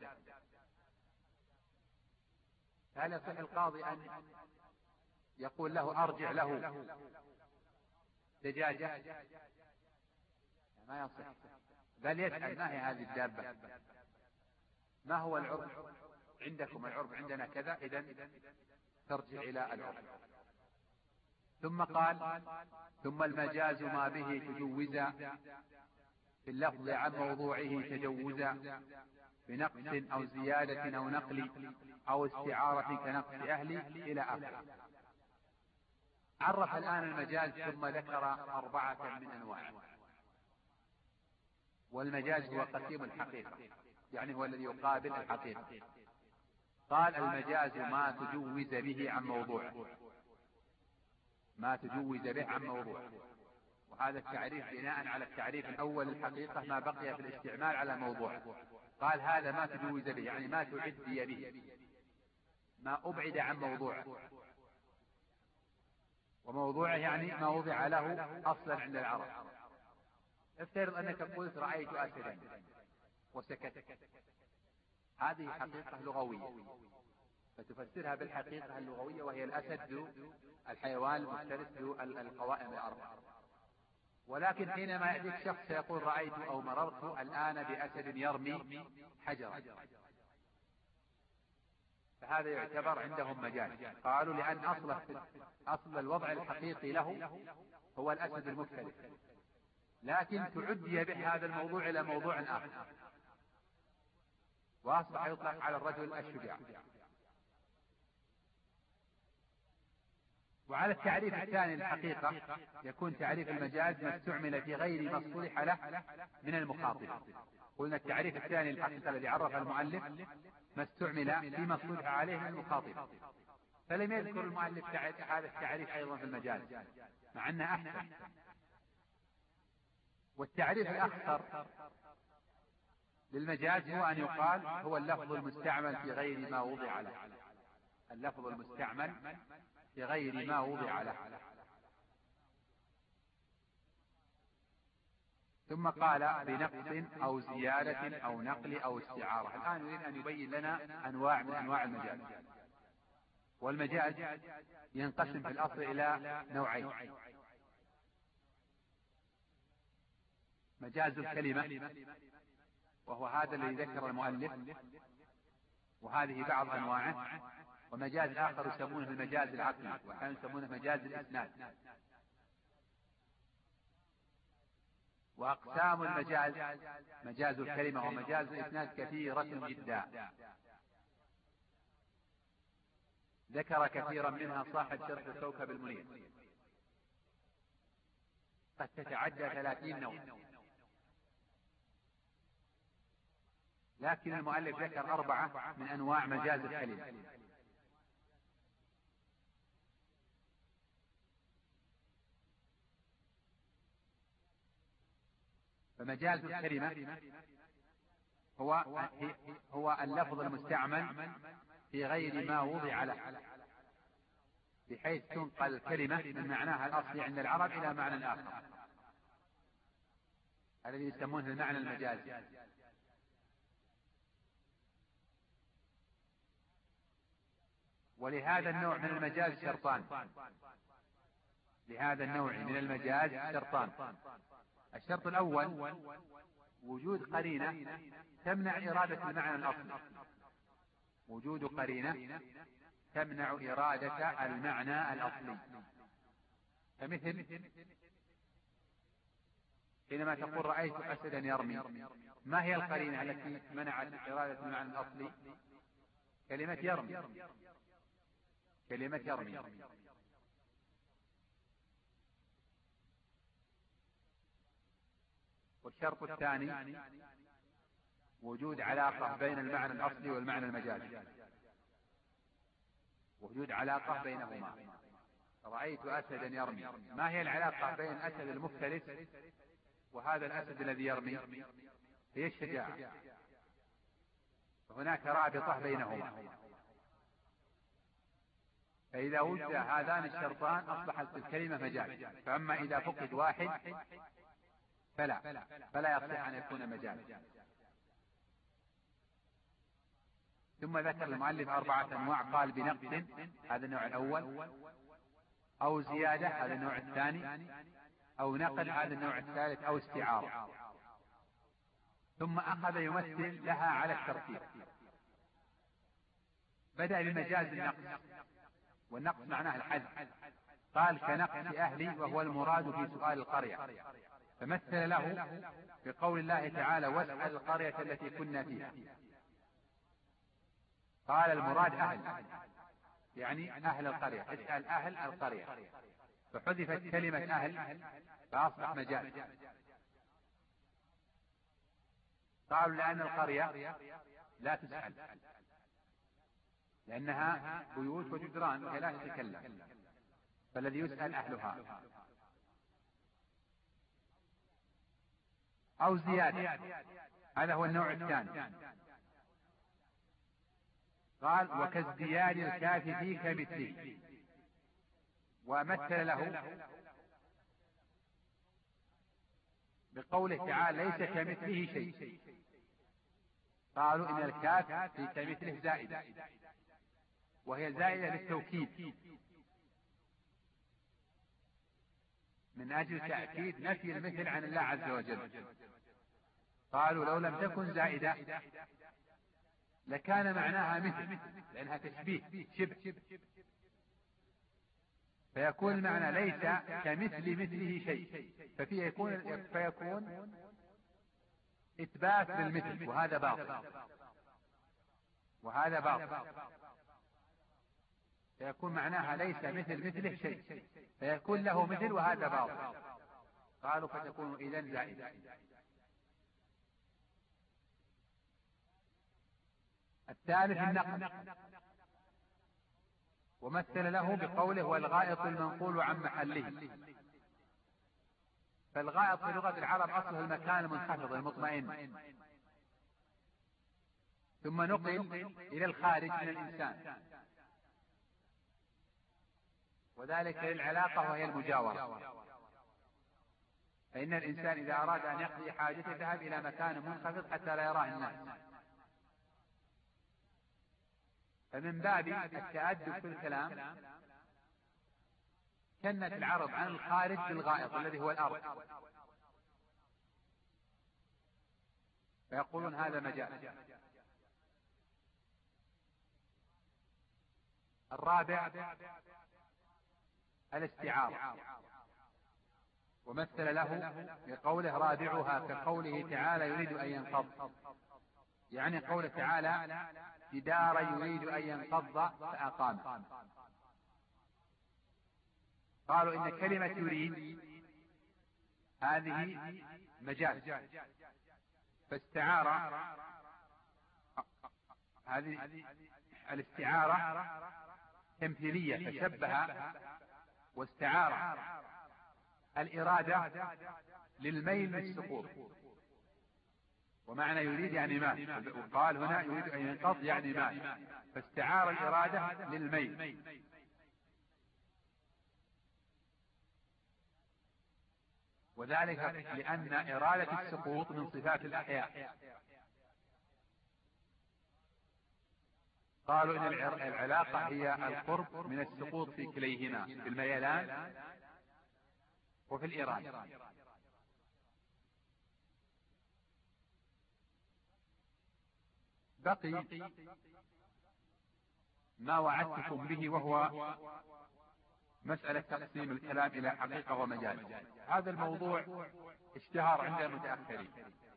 فهل يصح القاضي أن يقول له أرجع له دجاجة؟ ما يصح، بل يسأل ما هي هذه الدابة، ما هو العرف عندكم؟ العرف عندنا كذا، إذن ترجع إلى العرف. ثم قال ثم المجاز ما به تجوزا في اللفظ عن موضوعه تجوزا بنقص أو زيادة أو نقل أو استعارة كنقص أهل إلى آخره. عرف الآن المجاز ثم ذكر 4 من أنواع. والمجاز هو قسيم الحقيقة، يعني هو الذي يقابل الحقيقة. قال المجاز ما تجوز به عن موضوعه، ما تجوز به عن موضوعه. وهذا التعريف بناء على التعريف الأول الحقيقة ما بقي في الاستعمال على موضوعه. قال هذا ما تجوز به، يعني ما تعدي به، ما أبعد عن موضوعه. وموضوعه يعني ما وضع له أصلا عند العرب. افترض أنك قلت رأيت أسدا وسكت، هذه حقيقة لغوية، فتفسرها بالحقيقة اللغوية وهي الأسد الحيوان المفترس القوائم الأربعة. ولكن حينما يأتيك شخص يقول رأيت أو مررت الآن بأسد يرمي حجرا، فهذا يعتبر عندهم مجاز. قالوا لأن أصل الوضع الحقيقي له هو الأسد المفترس، لكن تعدي به هذا الموضوع إلى موضوع آخر، وأصبح يطلق على الرجل الشجاع. وعلى التعريف الثاني الحقيقة يكون تعريف المجاز ما استعمل في غير ما اصطلح له من المخاطب. قلنا التعريف الثاني الحقيقة الذي عرف المؤلف ما استعمل فيما اصطلح عليه من المخاطب، فلم يذكر المؤلف هذا التعريف أيضا في المجاز مع أنه أحسن. والتعريف الأخطر للمجاز هو أن يقال هو اللفظ المستعمل في غير ما وضع له، اللفظ المستعمل في غير ما وضع له. ثم قال بنقص أو زيادة أو نقل أو استعارة. الآن يريد أن يبين لنا أنواع من أنواع المجاز. والمجاز ينقسم في الأصل إلى نوعين: مجاز الكلمة، وهو هذا الذي ذكر المؤلف، وهذه بعض أنواعه، ومجاز آخر يسمونه المجاز العقلي، وكانوا يسمونه مجاز الإسناد. وأقسام المجاز: مجاز الكلمة ومجاز الإسناد كثيرة جدا، ذكر كثيرا منها صاحب شرح الكوكب المنير، قد تتعدى 30 نوع، لكن المؤلف ذكر 4 من أنواع مجاز الكلمة. فمجاز الكلمة هو اللفظ المستعمل في غير ما وضع له، بحيث تنقل الكلمة من معناها الأصلي عند العرب إلى معنى آخر، الذي يسمونه المعنى المجازي. ولهذا النوع من المجاز شرطان. لهذا النوع من المجاز شرطان: الشرط الأول وجود قرينة تمنع إرادة المعنى الأصلي، وجود قرينة تمنع إرادة المعنى الأصلي. فمثل حينما تقول رأيت أسدا يرمي، ما هي القرينة التي منعت إرادة المعنى الأصلي؟ كلمة يرمي، كلمة يرمي. والشرط الثاني وجود علاقة بين المعنى الأصلي والمعنى المجازي، وجود علاقة بينهما. رأيت أسدا يرمي، ما هي العلاقة بين الأسد المفترس وهذا الأسد الذي يرمي؟ هي الشجاعة، فهناك رابطة بينهما. فإذا وجد هذان الشرطان أصبحت الكلمة مجاز. فأما إذا فقد واحد فلا يصح أن يكون مجازا. ثم ذكر المؤلف 4 أنواع، قال بنقص، هذا النوع الأول، أو زيادة، هذا النوع الثاني، أو نقل، هذا النوع الثالث، أو استعارة. ثم أخذ يمثل لها على الترتيب. بدأ بمجاز النقص، والنقص معناه الحذف. قال كنقص أهلي، وهو المراد في سؤال القرية، فمثل له بقول الله تعالى واسأل القرية التي كنا فيها. قال المراد أهل، يعني أهل القرية، اسأل أهل القرية، فحذفت كلمة أهل فأصبح مجاز. قالوا لأن القرية لا تسأل، لأنها بيوت وجدران وهي لا تتكلم، فالذي يسأل أهلها. أو زيادة، هذا هو النوع الثاني. قال وكازدياد الكاف في كمثله، ومثل له بقوله تعالى ليس كمثله شيء. قالوا إن الكاف في كمثله زائدة، وهي زائدة للتوكيد من أجل تأكيد نفي المثل عن الله عز وجل. قالوا لو لم تكن زائدة لكان معناها مثل، لأنها تشبيه شبه، فيكون المعنى ليس كمثل مثله شيء، فيكون إثبات للمثل، وهذا باطل. فيكون معناها ليس مثل مثله شيء، فيكون له مثل، وهذا باطل. قالوا فتكون إذن زائدة. الثالث النقل، ومثل له بقوله والغائط المنقول عن محله. فالغائط في لغة العرب أصله المكان المنخفض المطمئن، ثم نقل إلى الخارج من الإنسان، وذلك للعلاقة وهي المجاورة. فإن الإنسان إذا أراد أن يقضي حاجته ذهب إلى مكان منخفض حتى لا يراه الناس، فمن باب التأدب في الكلام كنت العرب عن الخارج بالغائط الذي هو الأرض، فيقولون هذا مجاز. الرابع الاستعارة، ومثل له بقوله رابعها كقوله تعالى يريد أن ينقض، يعني قوله تعالى جدارا يريد أن ينقض فأقام. قالوا إن كلمة يريد هذه مجاز، فاستعارة هذه الاستعارة تمثيلية، فشبه واستعار الإرادة للميل للسقوط، ومعنى يريد يعني مال، وقال هنا يريد أن ينقض يعني مال، فاستعار الإرادة للميل. وذلك لأن إرادة السقوط من صفات الأحياء. قالوا إن العلاقة هي القرب من السقوط في كليهما، في الميلان وفي الإرادة. بقي ما وعدتكم به، وهو مسألة تقسيم الكلام إلى حقيقة ومجاز. هذا الموضوع اشتهر عند المتأخرين،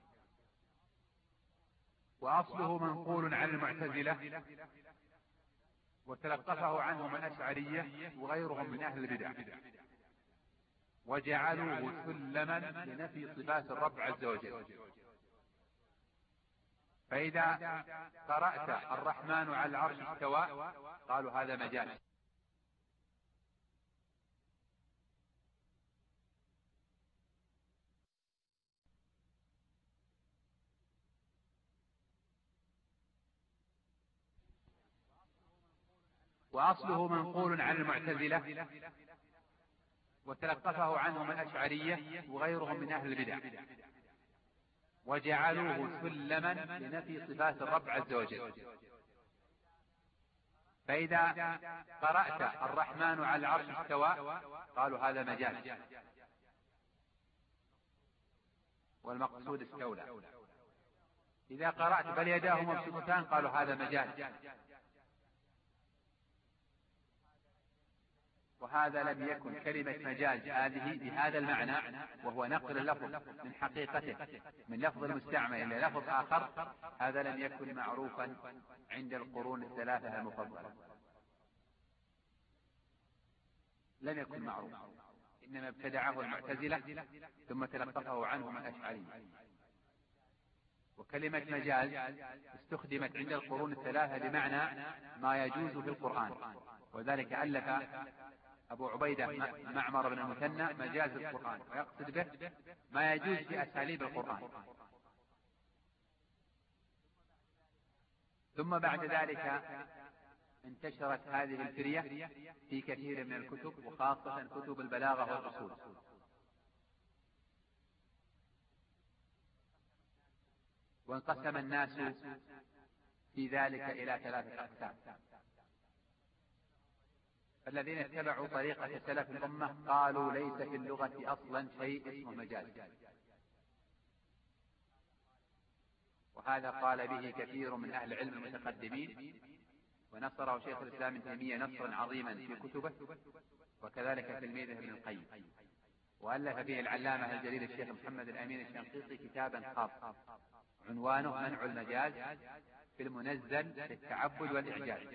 وأصله منقول عن المعتزلة، وتلقفه عنهم الأشعرية وغيرهم من أهل البدع، وجعلوه سلما لنفي صفات الرب عز وجل. فإذا قرأت الرحمن على العرش استوى قالوا هذا مجاز، وأصله منقول عن المعتزلة، وتلقفه عنهم الأشعرية وغيرهم من أهل البدع، وجعلوه سلما لنفي صفات الرب عز وجل. فإذا قرأت الرحمن على العرش استوى قالوا هذا مجاز، والمقصود استولى. إذا قرأت بل يداه مبسوطتان قالوا هذا مجاز، وهذا لم يكن كلمة مجاز هذه بهذا المعنى، وهو نقل اللفظ من حقيقته من لفظ المستعمل إلى لفظ آخر، هذا لم يكن معروفا عند القرون الثلاثة المفضلة، لم يكن معروف، إنما ابتدعه المعتزلة ثم تلقفه عنهم الأشعري. وكلمة مجاز استخدمت عند القرون الثلاثة بمعنى ما يجوز في القرآن، وذلك ألف أبو عبيدة معمر بن المثنى مجاز القرآن، ويقصد به ما يجوز في أساليب القرآن. ثم بعد ذلك انتشرت هذه الفرية في كثير من الكتب، وخاصة كتب البلاغة والأصول. وانقسم الناس في ذلك إلى ثلاثة أقسام. الذين اتبعوا طريقة سلف الأمة قالوا ليس في اللغة أصلا شيء اسمه مجاز، وهذا قال به كثير من أهل العلم المتقدمين، ونصره شيخ الإسلام ابن تيمية نصرا عظيما في كتبه، وكذلك تلميذه ابن القيم. وألف فيه العلامة الجليل الشيخ محمد الأمين الشنقيطي كتابا خاص عنوانه منع المجاز في المنزل في التعبد والإعجاز.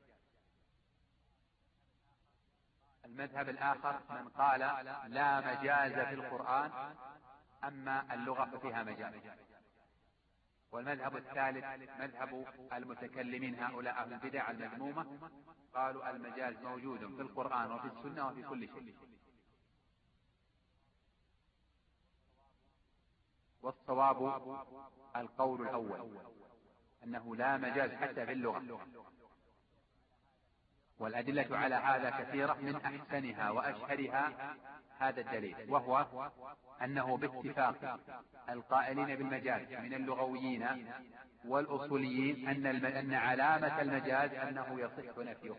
المذهب الآخر من قال لا مجاز في القرآن، أما اللغة فيها مجاز. والمذهب الثالث مذهب المتكلمين هؤلاء أهل البدع المذمومة، قالوا المجاز موجود في القرآن وفي السنة وفي كل شيء. والصواب القول الأول، أنه لا مجاز حتى في اللغة، والأدلة على هذا كثيرة، من أحسنها وأشهرها هذا الدليل، وهو أنه باتفاق القائلين بالمجاز من اللغويين والأصوليين أن علامة المجاز أنه يصح نفيه.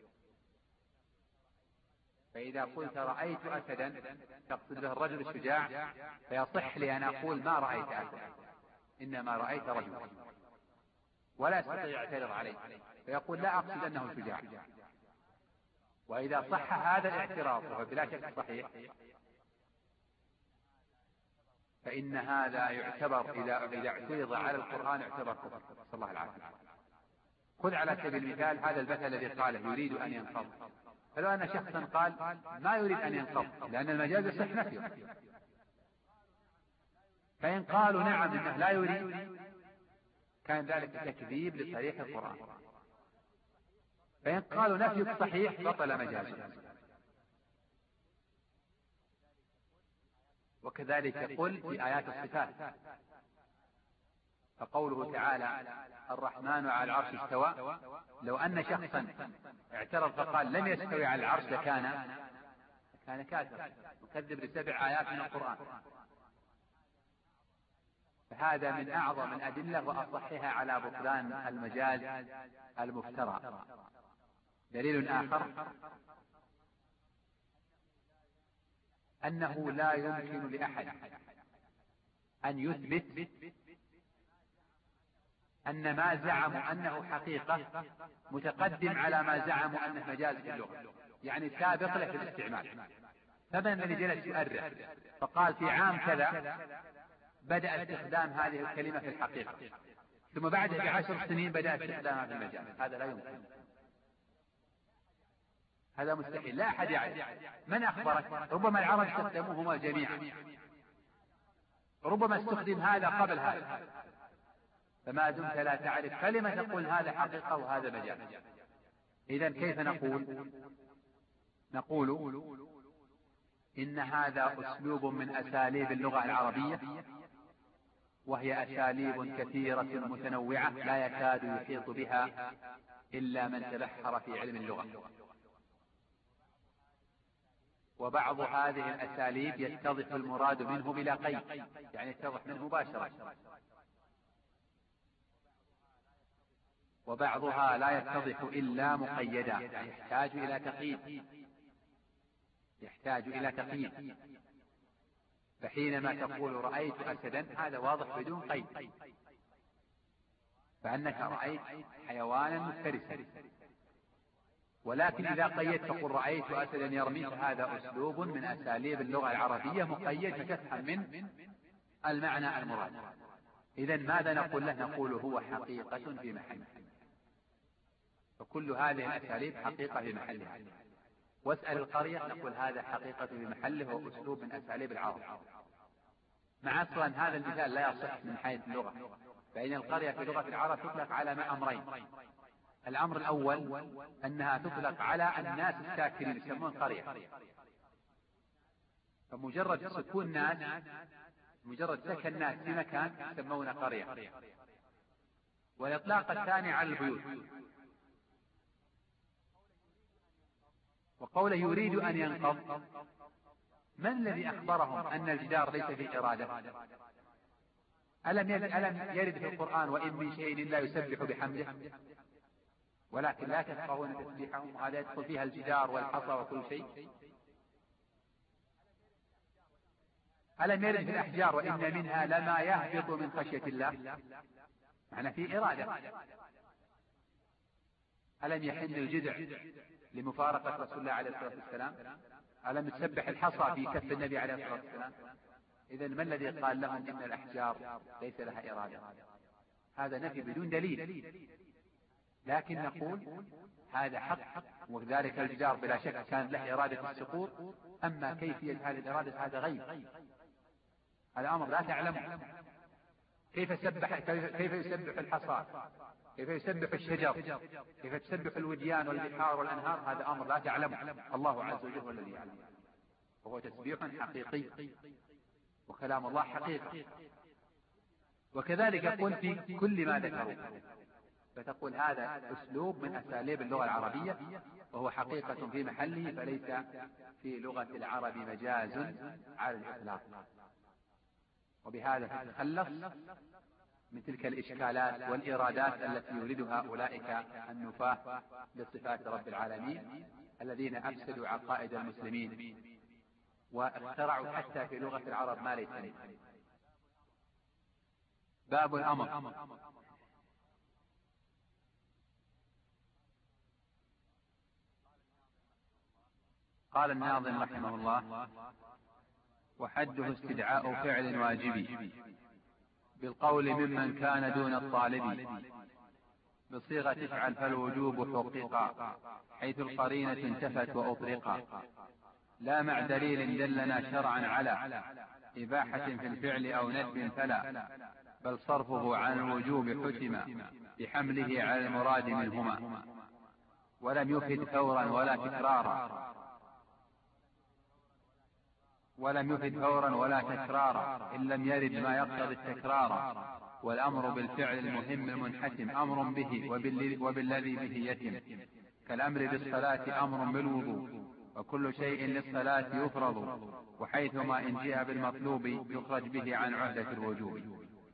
فإذا قلت رأيت أسدا تقصد به الرجل الشجاع، فيصح لي أن أقول ما رأيت أسدا، إنما رأيت رجلا، ولا يستطيع يعترض عليه فيقول لا أقصد أنه شجاع. وإذا صح هذا الاعتراض وهو بلا شك صحيح، فإن هذا يعتبر إذا اعترض على القرآن يعتبر كفر، صلى الله العافية. خذ على سبيل المثال هذا البتة الذي قاله يريد أن ينقض، فلو أن شخصا قال ما يريد أن ينقض لأن المجاز يصح نفيه، فإن قالوا نعم إنه لا يريد كان ذلك تكذيب لصريح القرآن، فإن قالوا نفيك صحيح بطل مجازه. وكذلك قل في آيات الصفات، فقوله تعالى الرحمن على العرش استوى، لو أن شخصا اعترض فقال لم يستوي على العرش كان كافر مكذب ل7 آيات من القرآن. فهذا من أعظم الأدلة وأصحها على بطلان المجاز المفترى. دليل آخر أنه لا يمكن لأحد أن يثبت أن ما زعموا أنه حقيقة متقدم على ما زعموا أنه مجاز في اللغة، يعني سابق له في الاستعمال. فمن الذي جلس يؤرخ فقال في عام كذا بدأ استخدام هذه الكلمة في الحقيقة، ثم بعد ب10 سنين بدأ استخدامها في المجاز؟ هذا لا يمكن، هذا مستحيل، لا أحد يعرف. من أخبرك؟ ربما العرب استخدموهما جميعا، ربما استخدم هذا قبل هذا، فما دمت لا تعرف كلمة تقول هذا حقيقة وهذا مجاز. إذن كيف نقول إن هذا أسلوب من أساليب اللغة العربية، وهي أساليب كثيرة متنوعة لا يكاد يحيط بها إلا من تبحر في علم اللغة. وبعض هذه الأساليب يتضح المراد منه بلا قيد، يعني يتضح منه مباشرة، وبعضها لا يتضح إلا مقيدا، يعني يحتاج إلى تقييد. فحينما تقول رأيت أسدا هذا واضح بدون قيد، فأنك رأيت حيوانا مفترسا. ولكن إذا قيدت تقول رأيت أسدا يرمي، فهذا أسلوب من أساليب اللغة العربية مقيد فتفهم من المعنى المراد. إذن ماذا نقول له؟ نقول هو حقيقة في محله، فكل هذه الأساليب حقيقة في محلها. واسأل القرية نقول هذا حقيقة في محله وأسلوب من أساليب العرب، مع أصلا هذا المثال لا يصح من حيث اللغة، فإن القرية في لغة العرب تطلق على أمرين. الأمر الأول أنها تطلق على الناس الساكنين يسمون قرية، فمجرد سكون ناس، مجرد سكن ناس في مكان يسمون قرية. والإطلاق الثاني على البيوت. وقوله يريد أن ينقض، من الذي أخبرهم أن الجدار ليس في إرادة؟ ألم يرد في القرآن وإن من شيء لا يسبح بحمده ولكن لا تفقهون تسبيحهم؟ وهذا يدخل فيها الجدار والحصى وكل شيء. ألم يرد في الأحجار وإن منها لما يهبط من خشية الله؟ معنى في إرادة. ألم يحن الجذع لمفارقة رسول الله عليه الصلاة والسلام؟ ألم تسبح الحصى في كف النبي عليه الصلاة والسلام؟ إذن ما الذي قال لهم إن الأحجار ليس لها إرادة؟ هذا نفي بدون دليل. لكن نقول هذا حق، وذلك الجدار بلا شك كان له إرادة السقوط، أما كيفية هذه الإرادة هذا غيب، هذا أمر لا تعلمه. كيف يسبح الحصى، كيف يسبح الشجر، كيف تسبح الوديان والبحار والأنهار، هذا أمر لا تعلمه، الله عز وجل هو الذي يعلم. وهو تسبيح حقيقي، وكلام الله حقيقة. وكذلك يقول في كل ما ذكروا، فتقول هذا أسلوب من أساليب اللغة العربية، وهو حقيقة في محله، فليس في لغة العرب مجاز على الإطلاق. وبهذا تتخلص من تلك الإشكالات والإرادات التي يريدها أولئك النفاة بصفات رب العالمين الذين أفسدوا عقائد المسلمين واخترعوا حتى في لغة العرب ما ليس منه. باب الأمر. قال الناظم رحمه الله: وحده استدعاء فعل واجب بالقول ممن كان دون الطالب، بصيغة افعل فالوجوب حققا حيث القرينة انتفت وأطلقا، لا مع دليل دلنا شرعا على إباحة في الفعل أو ندب فلا، بل صرفه عن الوجوب حتم بحمله على المراد منهما، ولم يفد فورا ولا تكرارا إن لم يرد ما يقتضي التكرار، والأمر بالفعل المهم المنحتم أمر به وبالذي به يتم، كالأمر بالصلاة أمر بالوضوء، وكل شيء للصلاة يفرض، وحيثما إن جاء بالمطلوب يخرج به عن عهدة الوجوب.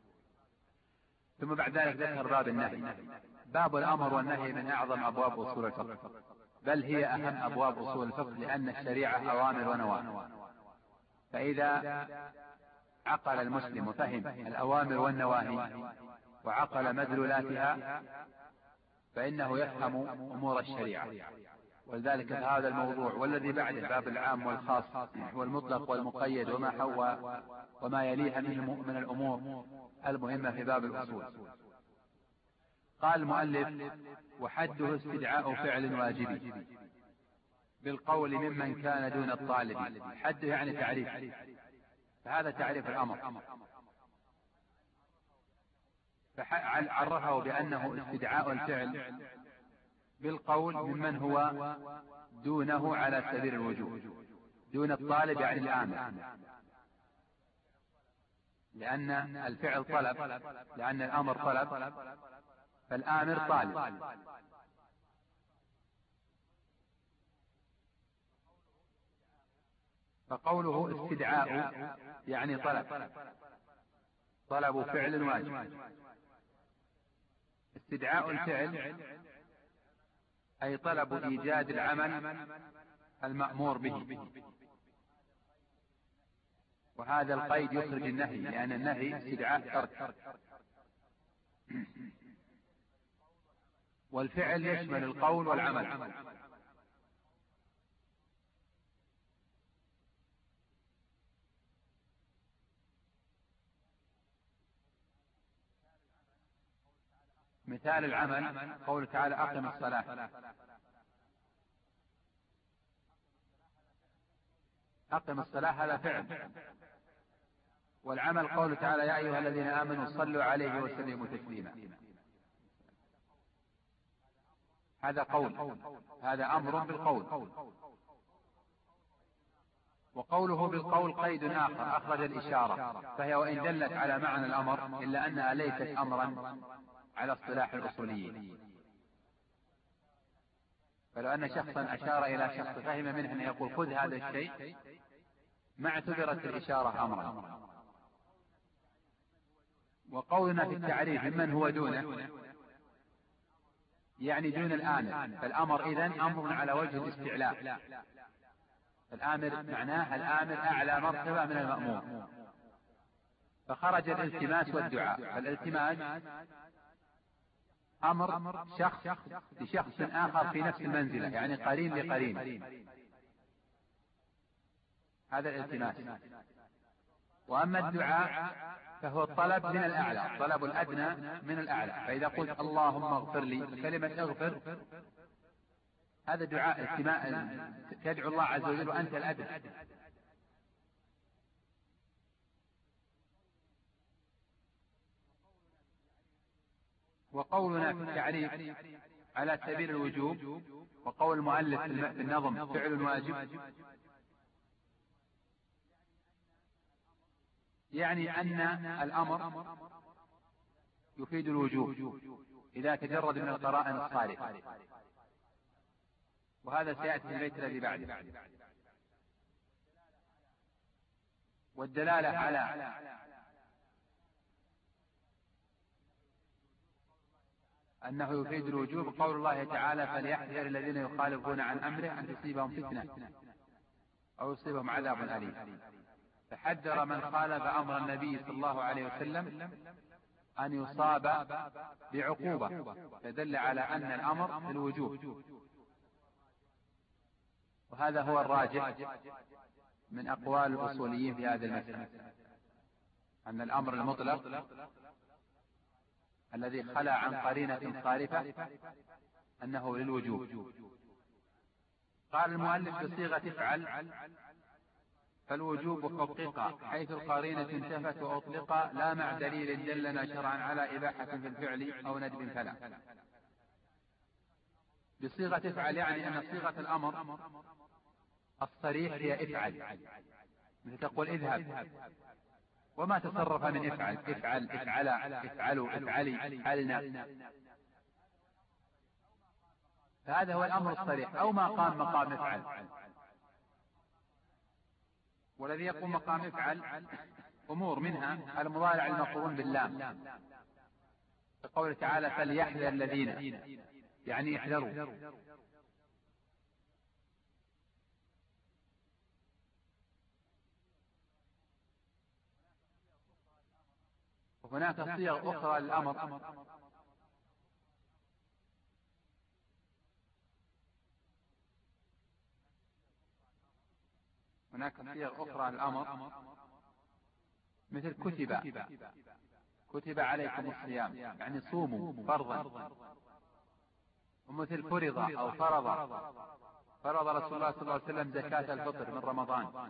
ثم بعد ذلك ذكر باب النهي. باب الأمر والنهي من أعظم أبواب أصول الفقه، بل هي أهم أبواب أصول الفقه، لأن الشريعة أوامر ونواهي. فإذا عقل المسلم وفهم الأوامر والنواهي وعقل مدلولاتها فإنه يفهم أمور الشريعة. ولذلك هذا الموضوع والذي بعده باب العام والخاص والمطلق والمقيد وما يليها من الأمور المهمة في باب الأصول. قال المؤلف: وحده استدعاء فعل واجب بالقول ممن كان دون الطالب. حده يعني تعريف، فهذا تعريف الأمر، فعرفه بأنه استدعاء الفعل بالقول ممن هو دونه على سبيل الوجوب. دون الطالب يعني الآمر، لأن الفعل طلب، لأن الأمر طلب، فالآمر طالب. فقوله استدعاء يعني طلب فعل واجب. استدعاء الفعل أي طلب إيجاد العمل المأمور به، وهذا القيد يخرج النهي، لأن النهي استدعاء ترك، والفعل يشمل القول والعمل. مثال العمل قوله تعالى: أقم الصلاة. أقم الصلاة هذا فعل، والعمل قوله تعالى: يا أيها الذين آمنوا صلوا عليه وسلموا تسليما. هذا قول، هذا أمر بالقول. وقوله بالقول قيد آخر أخرج الإشارة، فهي وإن دلت على معنى الأمر إلا أنها ليست أمرا على اصطلاح الأصوليين. فلو أن شخصا أشار إلى شخص فهم منه أن يقول خذ هذا الشيء، ما اعتبرت الإشارة أمرا. وقولنا في التعريف ممن هو دونه يعني دون الآمر، فالأمر إذن أمر على وجه الاستعلاء. الآمر معناه الآمر أعلى مرتبة من المأمور، فخرج الالتماس والدعاء. فالالتماس أمر شخص لشخص آخر في نفس المنزلة، يعني قرين لقرين، هذا الالتماس. وأما الدعاء فهو الطلب من الأعلى، الطلب الأدنى من الأعلى. فإذا قلت اللهم اغفر لي، كلمة اغفر هذا دعاء التماء، تدعو الله عز وجل وأنت الأدنى. وقولنا في التعريف على سبيل الوجوب، وقول المؤلف في النظم فعل واجب، يعني أن الأمر يفيد الوجوب إذا تجرد من القرائن الصارفة، وهذا سيأتي في البيت الذي بعده. والدلالة على أنه يفيد الوجوب قول الله تعالى: فليحذر الذين يخالفون عن أمره أن تصيبهم فتنة أو يصيبهم عذاب أليم. فحذر من خالف أمر النبي صلى الله عليه وسلم أن يصاب بعقوبة، فدل على أن الأمر بالوجوب، وهذا هو الراجح من أقوال الأصوليين في هذه المسألة، أن الأمر المطلق الذي خلا عن قرينة صارفة أنه للوجوب. قال المؤلف بصيغة افعل: فالوجوب حقق حيث القرينة انتفت وأطلق، لا مع دليل دلنا شرعا على إباحة في الفعل أو ندب فلا. بصيغة افعل يعني أن صيغة الأمر الصريح هي افعل، مثل تقول اذهب، وما تصرف من افعل، افعل، افعل، افعلوا، افعلي، افعلنا، فهذا هو الأمر الصريح، أو ما قام مقام افعل. والذي يقوم مقام افعل أمور، منها المضارع المقرون باللام، كقوله تعالى: فليحذر الذين، يعني احذروا. وهناك صيغ أخرى للأمر مثل كتب عليكم الصيام، يعني صوموا فرضا. ومثل فرض أو فرض رسول الله صلى الله عليه وسلم زكاة الفطر من رمضان.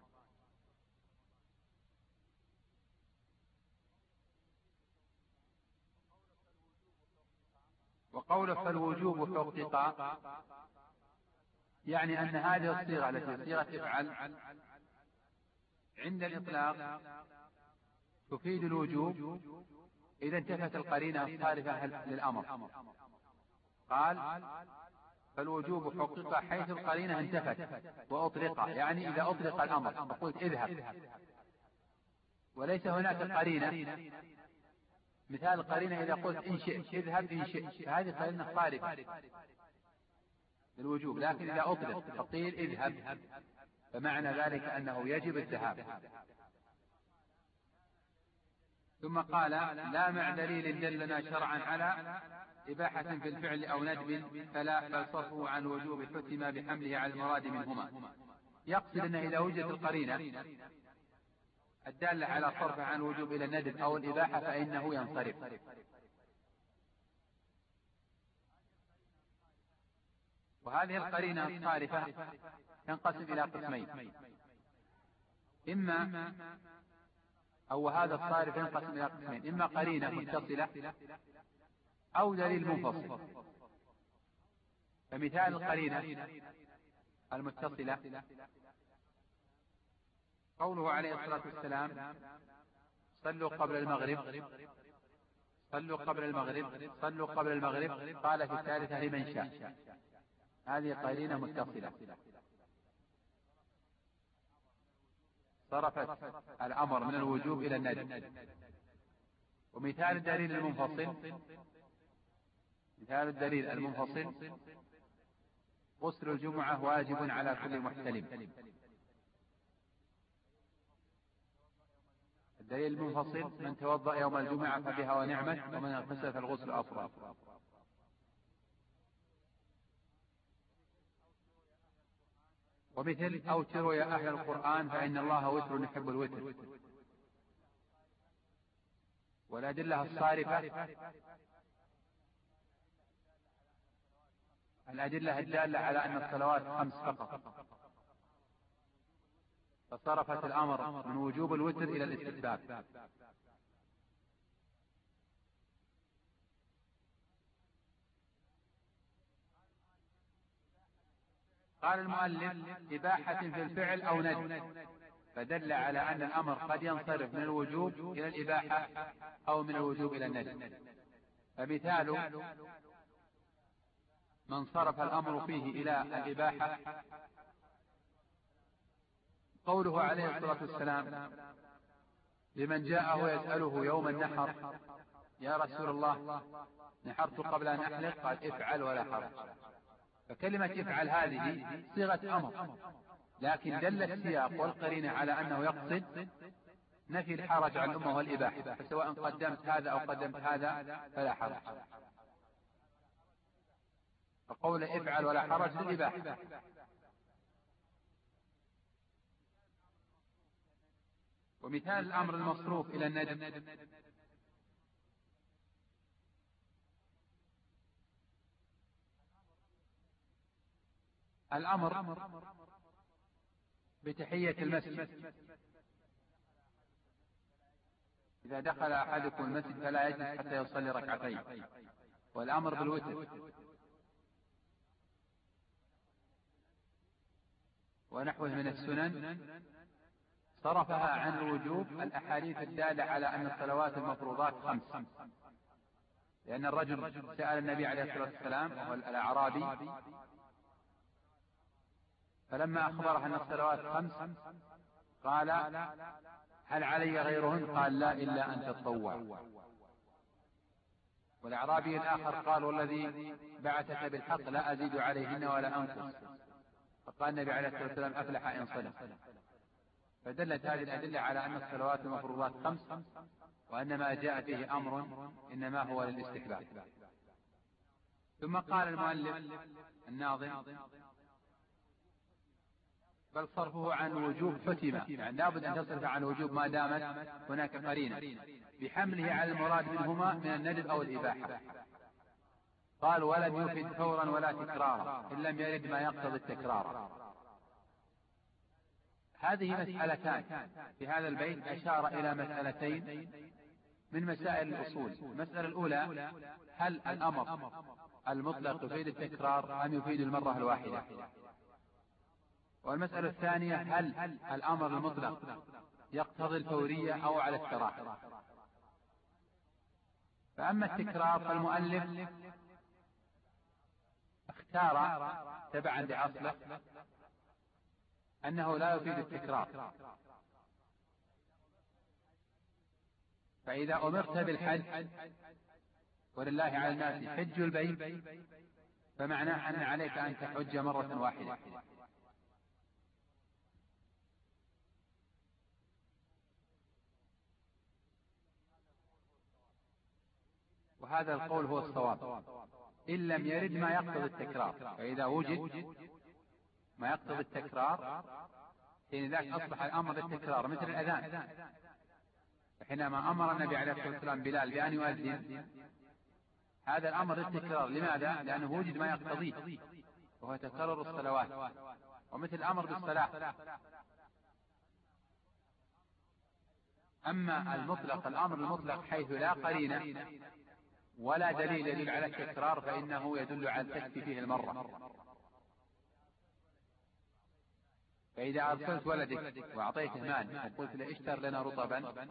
وقوله فالوجوب حقق يعني أن هذه الصيغة التي صيغة افعل عند الإطلاق تفيد الوجوب إذا انتفت القرينة الصارفة للأمر. قال: فالوجوب حقق حيث القرينة انتفت وأطلق، يعني إذا أطلق الأمر فقلت اذهب وليس هناك قرينة، مثال القرينة إذا قلت إن شئت اذهب إن شئت، فهذه قرينة صارفة للوجوب. لكن إذا أطلق فقيل اذهب، فمعنى ذلك أنه يجب الذهاب. ثم قال: لا مع دليل دلنا شرعا على إباحة في الفعل أو ندب فلا، بل صرفه عن الوجوب حتم بحمله على المراد منهما. يقصد أنه إذا وجدت القرينة الدالة على صرفه عن الوجوب إلى الندب أو الإباحة فإنه ينصرف. وهذه القرينة الصارفة تنقسم إلى قسمين، إما أو هذا الصارف ينقسم إلى قسمين: إما قرينة متصلة أو دليل منفصل. فمثال القرينة المتصلة قوله عليه الصلاة والسلام: صلوا قبل المغرب، صلوا قبل المغرب، صلوا قبل المغرب، قال في الثالثة لمن شاء. هذه قرينة متصلة صرفت الأمر من الوجوب إلى الندب. ومثال الدليل المنفصل، مثال الدليل المنفصل: غسل الجمعة واجب على كل محتلم. الدليل المنفصل: من توضأ يوم الجمعة فبها ونعمت، ومن اغتسل فالغسل أفضل. ومثل: أوتروا يا أهل القرآن فإن الله وتر يحب الوتر. والأدلة الصارفة الأدلة الدالة على أن الصلوات 5 فقط، فصرفت الأمر من وجوب الوتر إلى الاستحباب. قال المؤلف: إباحة في الفعل أو ندب، فدل على أن الأمر قد ينصرف من الوجوب إلى الإباحة أو من الوجوب إلى الندب. فمثال من صرف الأمر فيه إلى الإباحة قوله عليه الصلاة والسلام لمن جاءه يسأله يوم النحر: يا رسول الله نحرت قبل أن أحلق، قال: افعل ولا حرج. فكلمة افعل هذه صيغة أمر، لكن دل السياق والقرينة على أنه يقصد نفي الحرج عن الأمة والإباحة، فسواء قدمت هذا أو قدمت هذا فلا حرج. فقول افعل ولا حرج للإباحة. ومثال الأمر المصروف إلى الندب الأمر بتحية المسجد: إذا دخل أحدكم المسجد فلا يجلس حتى يصلي ركعتين. والأمر بالوتر، ونحوه من السنن صرفها عن الوجوب الأحاديث الدالة على أن الصلوات المفروضات 5. لأن الرجل سأل النبي عليه الصلاة والسلام وهو الأعرابي، فلما أخبره أن الصلوات 5 قال: هل علي غيرهن؟ قال: لا، إلا أن تتطوع. والأعرابي الآخر قال: والذي بعثك بالحق لا أزيد عليهن ولا أنقص. فقال النبي عليه الصلاة والسلام: أفلح إن صدق. فدلت هذه الأدلة على أن الصلوات المفروضات 5، وأن ما جاء فيه أمر إنما هو للاستحباب. ثم قال المؤلف الناظم: بل صرفه عن وجوب حتم، يعني لابد أن تصرف عن وجوب ما دامت هناك قرينة، بحمله على المراد منهما من الندب أو الإباحة. قال: ولم يفد فورا ولا تكرارا إن لم يرد ما يقتضي التكرار. هذه مسألتان في هذا البيت، أشار إلى مسألتين من مسائل الأصول. المسألة الأولى: هل الأمر المطلق يفيد التكرار أم يفيد المرة الواحدة؟ والمسألة الثانية: هل الأمر المطلق يقتضي الفورية أو على التراخي؟ فأما التكرار فالمؤلف اختار تبعا لأصله أنه لا يفيد التكرار. فإذا أمرت بالحج ولله على الناس حج البيت فمعناه أن عليك أن تحج مرة واحدة. وهذا القول هو الصواب إن لم يرد ما يقتضي التكرار. فإذا وجد ما يقتضي التكرار حين ذاك أصبح الأمر للتكرار، مثل الأذان. حينما أمر النبي عليه الصلاة والسلام بلال بأن يؤذن، هذا الأمر للتكرار. لماذا؟ لأنه وجد ما يقتضيه وهو تكرر الصلوات. ومثل الأمر بالصلاة. أما المطلق، الأمر المطلق حيث لا قرينة ولا دليل يدل على التكرار فإنه يدل على التكفي فيه المرة. فإذا أرسلت ولدك وأعطيته مال وقلت له: اشتر لنا رطبا،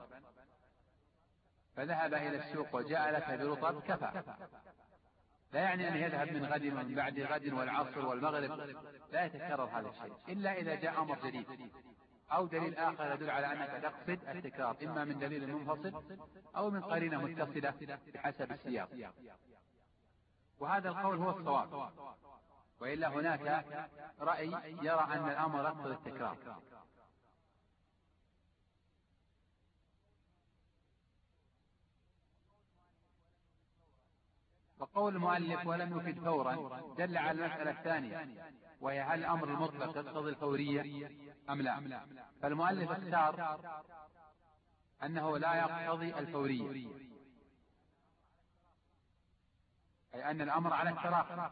فذهب إلى السوق وجاء لك برطب، كفى. لا يعني أن يذهب من غد ومن بعد غد والعصر والمغرب، لا يتكرر هذا الشيء إلا إذا جاء أمر جديد أو دليل آخر يدل على أنك تقصد التكرار، إما من دليل منفصل أو من قرينة متصلة بحسب السياق. وهذا القول هو الصواب، وإلا هناك رأي يرى أن الأمر يقتضي التكرار. وقول المؤلف ولم يفد فورا دل على المسألة الثانية، وهي هل الأمر المطلق يقتضي الفورية أم لا؟ فالمؤلف اختار أنه لا يقتضي الفورية، أي أن الأمر على التراخي.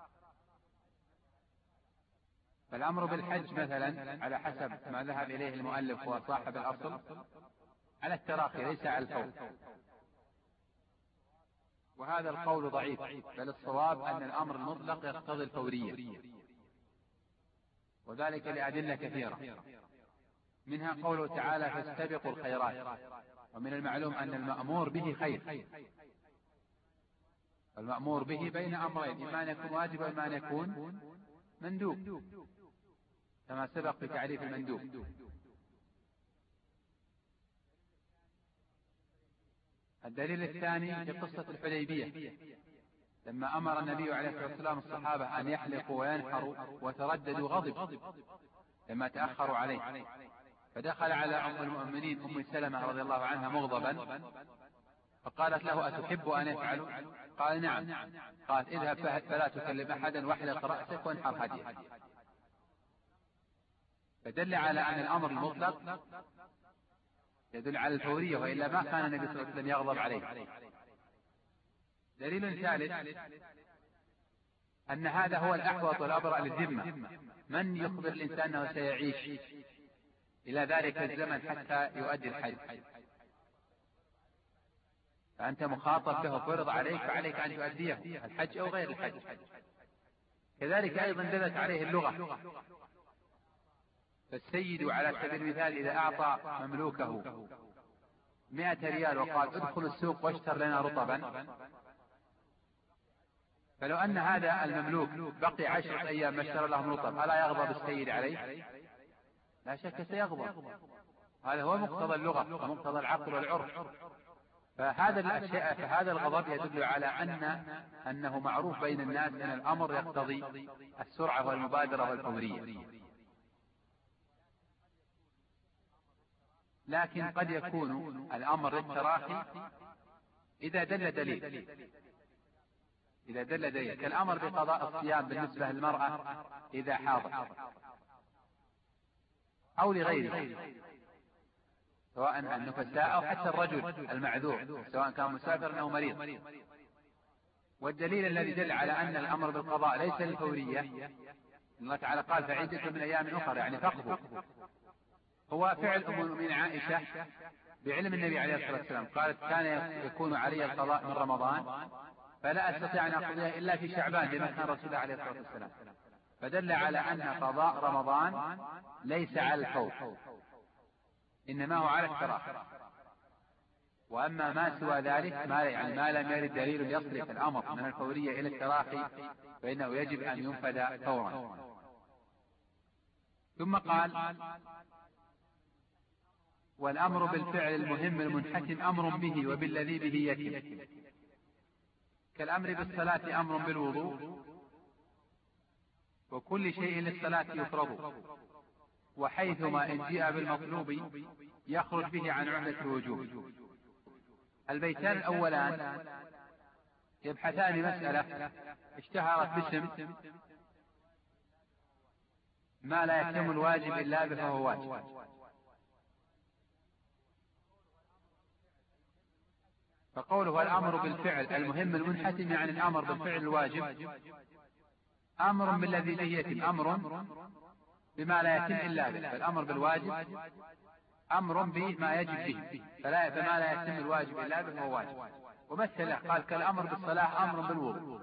فالأمر بالحج مثلا على حسب ما ذهب إليه المؤلف وصاحب الأصل على التراخي ليس على الفور، وهذا القول ضعيف، بل الصواب أن الأمر المطلق يقتضي الفورية، وذلك لأدلة كثيرة، منها قوله تعالى: فاستبقوا الخيرات. ومن المعلوم أن المأمور به خير، المأمور به بين أمرين، إما أن يكون واجب وإما أن يكون مندوب، كما سبق في تعريف المندوب. الدليل الثاني في قصة الحديبية، لما أمر النبي عليه الصلاة والسلام الصحابة أن يحلقوا وينحروا وترددوا غضب لما تأخروا عليه، فدخل على أم المؤمنين أم سلمة رضي الله عنها مغضبا، فقالت له: أتحب أن يفعل؟ قال: نعم. قالت: اذهب فلا تكلم أحدا واحلق رأسك وانحر هديك. فدل على أن الأمر المطلق يدل على الفورية، وإلا ما كان النبي صلى الله عليه وسلم يغضب عليه. دليل ثالث أن هذا هو الأحوط والأبرأ للذمة، من يخبر الإنسان أنه سيعيش إلى ذلك الزمن حتى يؤدي الحج؟ فأنت مخاطب به، فرض عليك فعليك أن تؤديه، الحج أو غير الحج. كذلك أيضا دلت عليه اللغة، فالسيد على سبيل المثال إذا أعطى مملوكه 100 ريال وقال: ادخل السوق واشتر لنا رطبا، فلو أن هذا المملوك بقي 10 أيام ما اشترى لهم رطب، ألا يغضب السيد عليه؟ لا شك سيغضب. هذا هو مقتضى اللغة ومقتضى العقل والعرف. فهذا الغضب يدل على أنه معروف بين الناس أن الأمر يقتضي السرعة والمبادرة والفورية. لكن قد يكون الأمر للتراخي إذا دل دليل، كالأمر بقضاء الصيام بالنسبة للمرأة إذا حاضت، أو لغيره سواء النفساء أو حتى الرجل المعذور سواء كان مسافر أو مريض. والدليل الذي دل على أن الأمر بالقضاء ليس للفورية، الله تعالى قال: فعدة من أيام أخرى، يعني فقه، هو فعل أم المؤمنين عائشة بعلم النبي عليه الصلاة والسلام. قالت: كان يكون علي القضاء من رمضان فلا أستطيع أن أقضيه إلا في شعبان لما كان رسول الله عليه الصلاة والسلام، فدل على أن قضاء رمضان ليس على الفور، إنما هو على التراخي. وأما ما سوى ذلك ما لم يرد دليل يصرف الأمر من الفورية إلى التراخي فإنه يجب أن ينفذ فورا. ثم قال: والأمر بالفعل المهم المنحتم أمر به وبالذي به يتم، كالأمر بالصلاة أمر بالوضوء، وكل شيء للصلاة يفرض، وحيثما إن جاء بالمطلوب يخرج به عن عهدة الوجوب. البيتان الأولان يبحثان مسألة اشتهرت باسم ما لا يتم الواجب إلا به فهو واجب. فقوله الأمر بالفعل المهم المنحتم يعني الأمر بالفعل الواجب، أمر بالذي به يتم أمر بما لا يتم إلا به، فالأمر بالواجب أمر بما يجب به، فما لا يتم الواجب إلا به فهو واجب. ومثل قال: كالأمر بالصلاة أمر بالوضوء.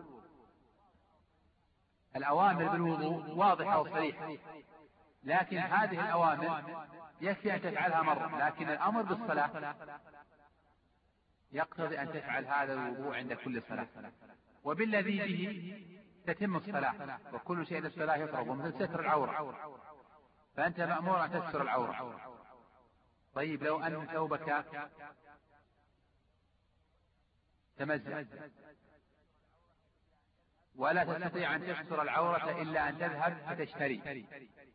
الأوامر بالوضوء واضحة وصريحة، لكن هذه الأوامر يكفي أن تفعلها مرة، لكن الأمر بالصلاة يقتضي أن تفعل هذا الوضوء عند كل صلاة. وبالذي به تتم الصلاة، وكل شيء للصلاة يفرض، مثل ستر العورة، فأنت مأمور أن تستر العورة. طيب لو أن ثوبك تمزق ولا تستطيع أن تستر العورة إلا أن تذهب فتشتري،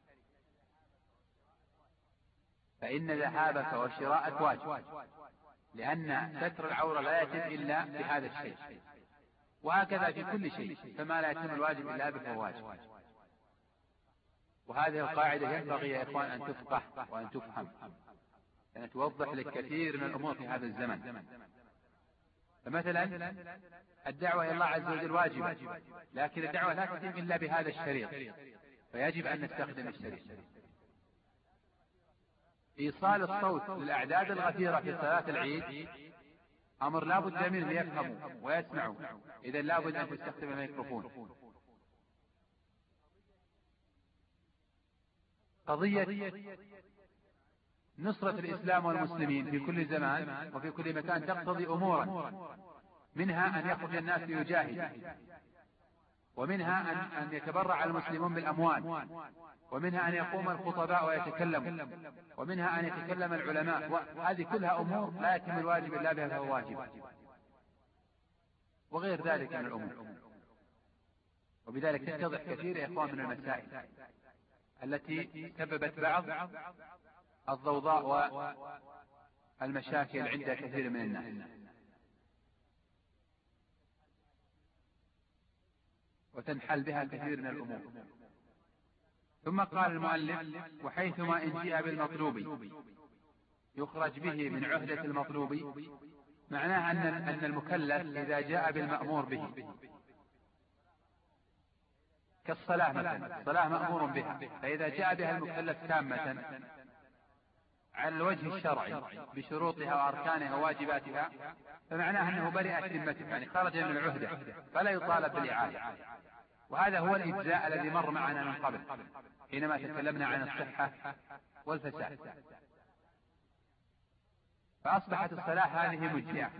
فإن ذهابك وشراءك واجب، لأن ستر العورة لا يتم إلا بهذا الشيء. وهكذا في كل شيء، فما لا يتم الواجب إلا به فهو واجب. وهذه القاعدة ينبغي يا إخوان أن تفقه وأن تفهم، أن توضح لك كثير من الأمور في هذا الزمن. فمثلا الدعوة إلى الله عز وجل واجبة، لكن الدعوة لا تتم إلا بهذا الشريط، فيجب أن نستخدم الشريط. إيصال الصوت للأعداد الغفيرة في صلاة العيد أمر لا بد منه يفهموا ويسمعوا، إذا لا بد أن تستخدم الميكروفون. قضية نصرة الإسلام والمسلمين في كل زمان وفي كل مكان تقتضي أمورا، منها أن يخرج الناس ليجاهد، ومنها أن يتبرع المسلمون بالأموال، ومنها أن يقوم الخطباء ويتكلموا، ومنها أن يتكلم العلماء، وهذه كلها أمور لا يتم الواجب إلا بها فهو واجب، وغير ذلك من الأمور. وبذلك تتضح كثير يا إخوان من المسائل التي سببت بعض الضوضاء والمشاكل عند كثير من الناس، وتنحل بها كثير من الأمور. ثم قال المؤلف: وحيثما إن جاء بالمطلوب يخرج به من عهدة المطلوب، معناه أن المكلف إذا جاء بالمأمور به كالصلاة مثلا، الصلاة مأمور بها، فإذا جاء بها المكلف تامة على الوجه الشرعي بشروطها وأركانها وواجباتها، فمعناه أنه برئت ذمته، يعني خرج من العهدة فلا يطالب بالإعادة. وهذا هو الإجزاء الذي مر معنا من قبل حينما تكلمنا عن الصحة والفساد. فأصبحت الصلاة هذه مجزئة،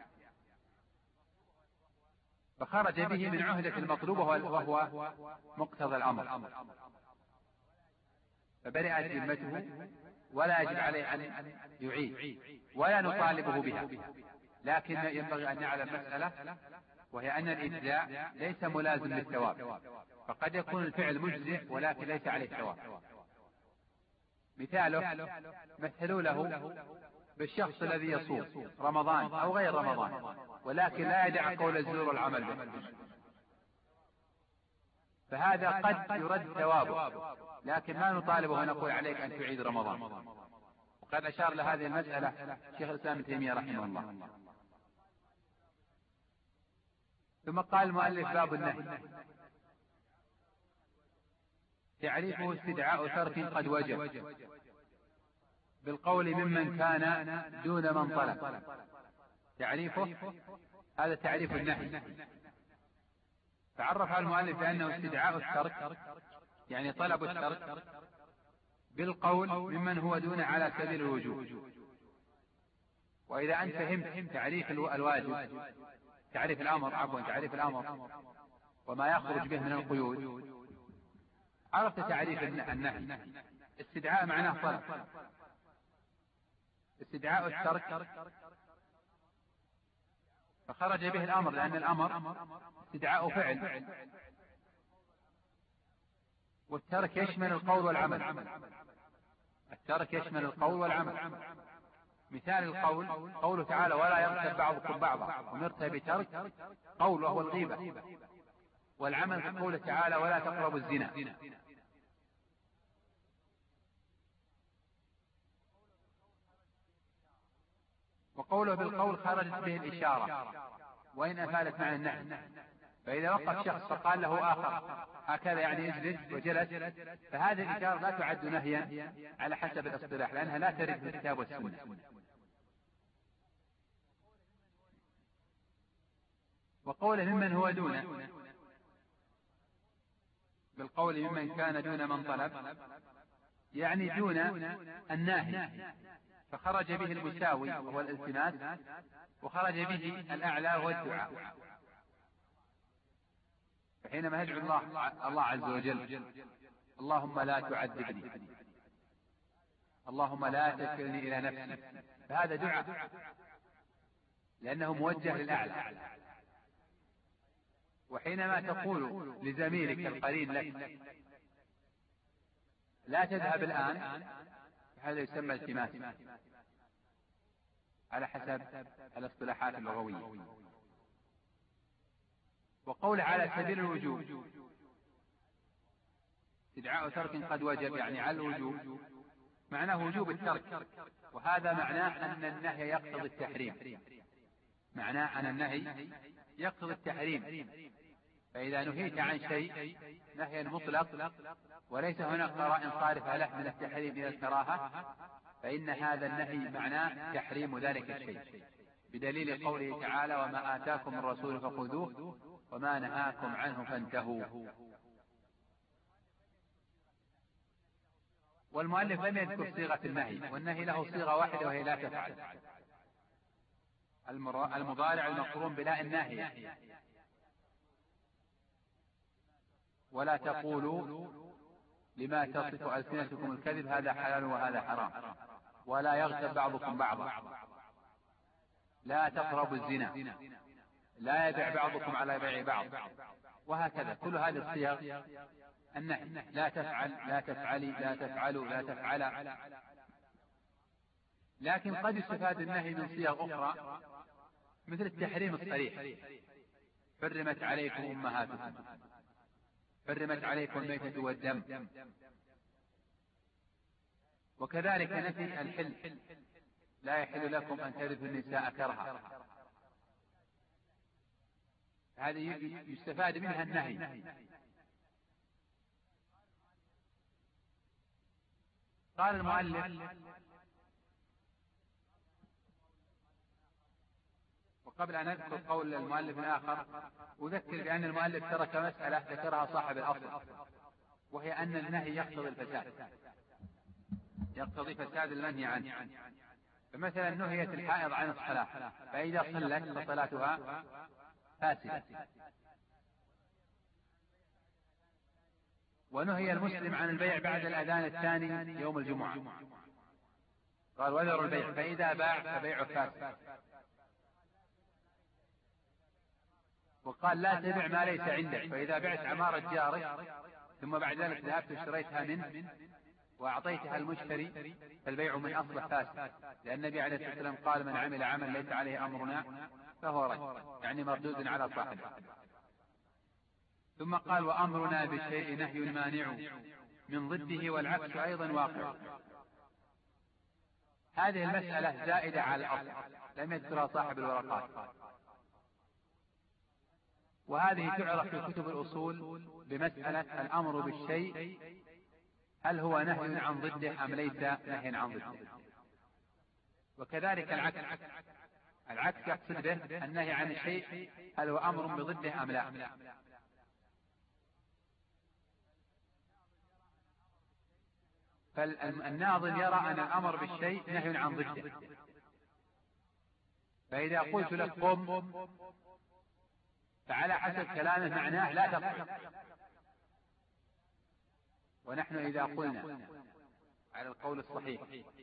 فخرج به من عهدة المطلوب وهو مقتضى الأمر، فبرئت ذمته ولا يجب عليه أن يعيد ولا نطالبه بها. لكن ينبغي أن نعلم مسألة، وهي أن الإجزاء ليس ملازم للثواب، فقد يكون الفعل مجزئ ولكن ليس عليه ثواب. مثاله: مثلوا له بالشخص الذي يصوم رمضان أو غير رمضان ولكن لا يدع قول الزور والعمل به، فهذا قد يرد ثوابه، لكن ما نطالبه ونقول عليك أن تعيد رمضان. وقد أشار لهذه المسألة شيخ الإسلام ابن تيمية رحمه الله. ثم قال المؤلف: باب النهي. تعريفه: استدعاء ترك قد وجب بالقول ممن كان دون من طلب. تعريفه هذا تعريف النهي. فعرف المؤلف بأنه استدعاء الترك يعني طلب الترك بالقول ممن هو دون على سبيل الوجوب. وإذا أنت فهمت تعريف الواجب، تعريف الأمر تعريف الأمر وما يخرج به من القيود، عرفت تعريف النهي. استدعاء معناه طلب، استدعاء الترك فخرج به الأمر، لأن الأمر استدعاء فعل، والترك يشمل القول والعمل. الترك يشمل القول والعمل. مثال القول قوله تعالى: ولا يغتب بعضكم بعضا، أمرت بترك قول وهو الغيبة. والعمل قوله تعالى: ولا تقربوا الزنا. وقوله بالقول خرجت به الإشارة وإن أفادت معنى النهي. فإذا وقف شخص فقال له آخر هكذا يعني اجلس وجلس، فهذه الإشارة لا تعد نهيا على حسب الاصطلاح، لأنها لا ترد في الكتاب والسنة. وقوله ممن هو دون بالقول ممن كان دون من طلب يعني دون الناهي، فخرج به المساوي وهو الالتماس، وخرج به الأعلى والدعاء. فحينما يدعو الله عز وجل: اللهم لا تعذبني، اللهم لا تكلني إلى نفسي، فهذا دعاء لأنه موجه للأعلى. وحينما تقول لزميلك القرين لك لا تذهب الآن، هذا يسمى التماس على حسب الاصطلاحات اللغوية. وقول على سبيل الوجوب استدعاء ترك قد وجب يعني على الوجوب، معناه وجوب الترك، وهذا معناه أن النهي يقتضي التحريم. معناه أن النهي يقتضي التحريم. فإذا نهيت عن شيء نهيا مطلق وليس هناك قرائن صارفة له من التحريم إلى الكراهة، فإن هذا النهي معناه تحريم ذلك الشيء، بدليل قوله تعالى: وما آتاكم الرسول فخذوه وما نهاكم عنه فانتهوا. والمؤلف لم يذكر صيغة النهي، والنهي له صيغة واحدة وهي لا تفعل. المضارع المقرون بلا الناهية. ولا تقولوا لما تصف ألسنتكم الكذب هذا حلال وهذا حرام، ولا يغتب بعضكم بعضا، لا تقربوا الزنا، لا يبيع بعضكم على بيع بعض، وهكذا. كل هذه الصيغ النهي، لا تفعل، لا تفعلي، لا تفعلوا، لا تفعل. لكن قد يستفاد النهي من صيغ أخرى مثل التحريم الصريح: حرمت عليكم أمهاتكم، حرمت عليكم الميتة والدم. وكذلك نفي الحل: لا يحل لكم أن ترثوا النساء كرها. هذه يستفاد منها النهي. قال المؤلف: وقبل أن أذكر قول المؤلف الآخر أذكر بأن المؤلف ترك مسألة ذكرها صاحب الأصل، وهي أن النهي يقتضي الفساد، يقتضي فساد المنهي عنه. فمثلا نهيت الحائض عن الصلاة، فإذا صلت فصلاتها فاسدة. ونهي المسلم عن البيع بعد الأذان الثاني يوم الجمعة، قال: وذروا البيع، فإذا باع فبيعه فاسد. وقال: لا تبع ما ليس عندك، فإذا بعت عمارة جارك ثم بعد ذلك ذهبت اشتريتها منه وأعطيتها المشتري فالبيع من أصله فاسد، لأن النبي عليه الصلاة والسلام قال: من عمل عمل ليس عليه أمرنا فهو رد، يعني مردود على صاحبه. ثم قال: وأمرنا بشيء نهي مانع من ضده، والعكس أيضا واقع. هذه المسألة زائدة على الأصل، لم يذكرها صاحب الورقات، وهذه تعرف في كتب الأصول بمسألة الأمر بالشيء هل هو نهي عن ضده أم ليس نهي عن ضده. وكذلك العكس يقصد به النهي عن الشيء هل هو أمر بضده أم لا. فالناظم يرى أن الأمر بالشيء نهي عن ضده، فإذا قلت لك قم فعلى حسب كلامه معناه لا تقعد. ونحن إذا قلنا على القول الصحيح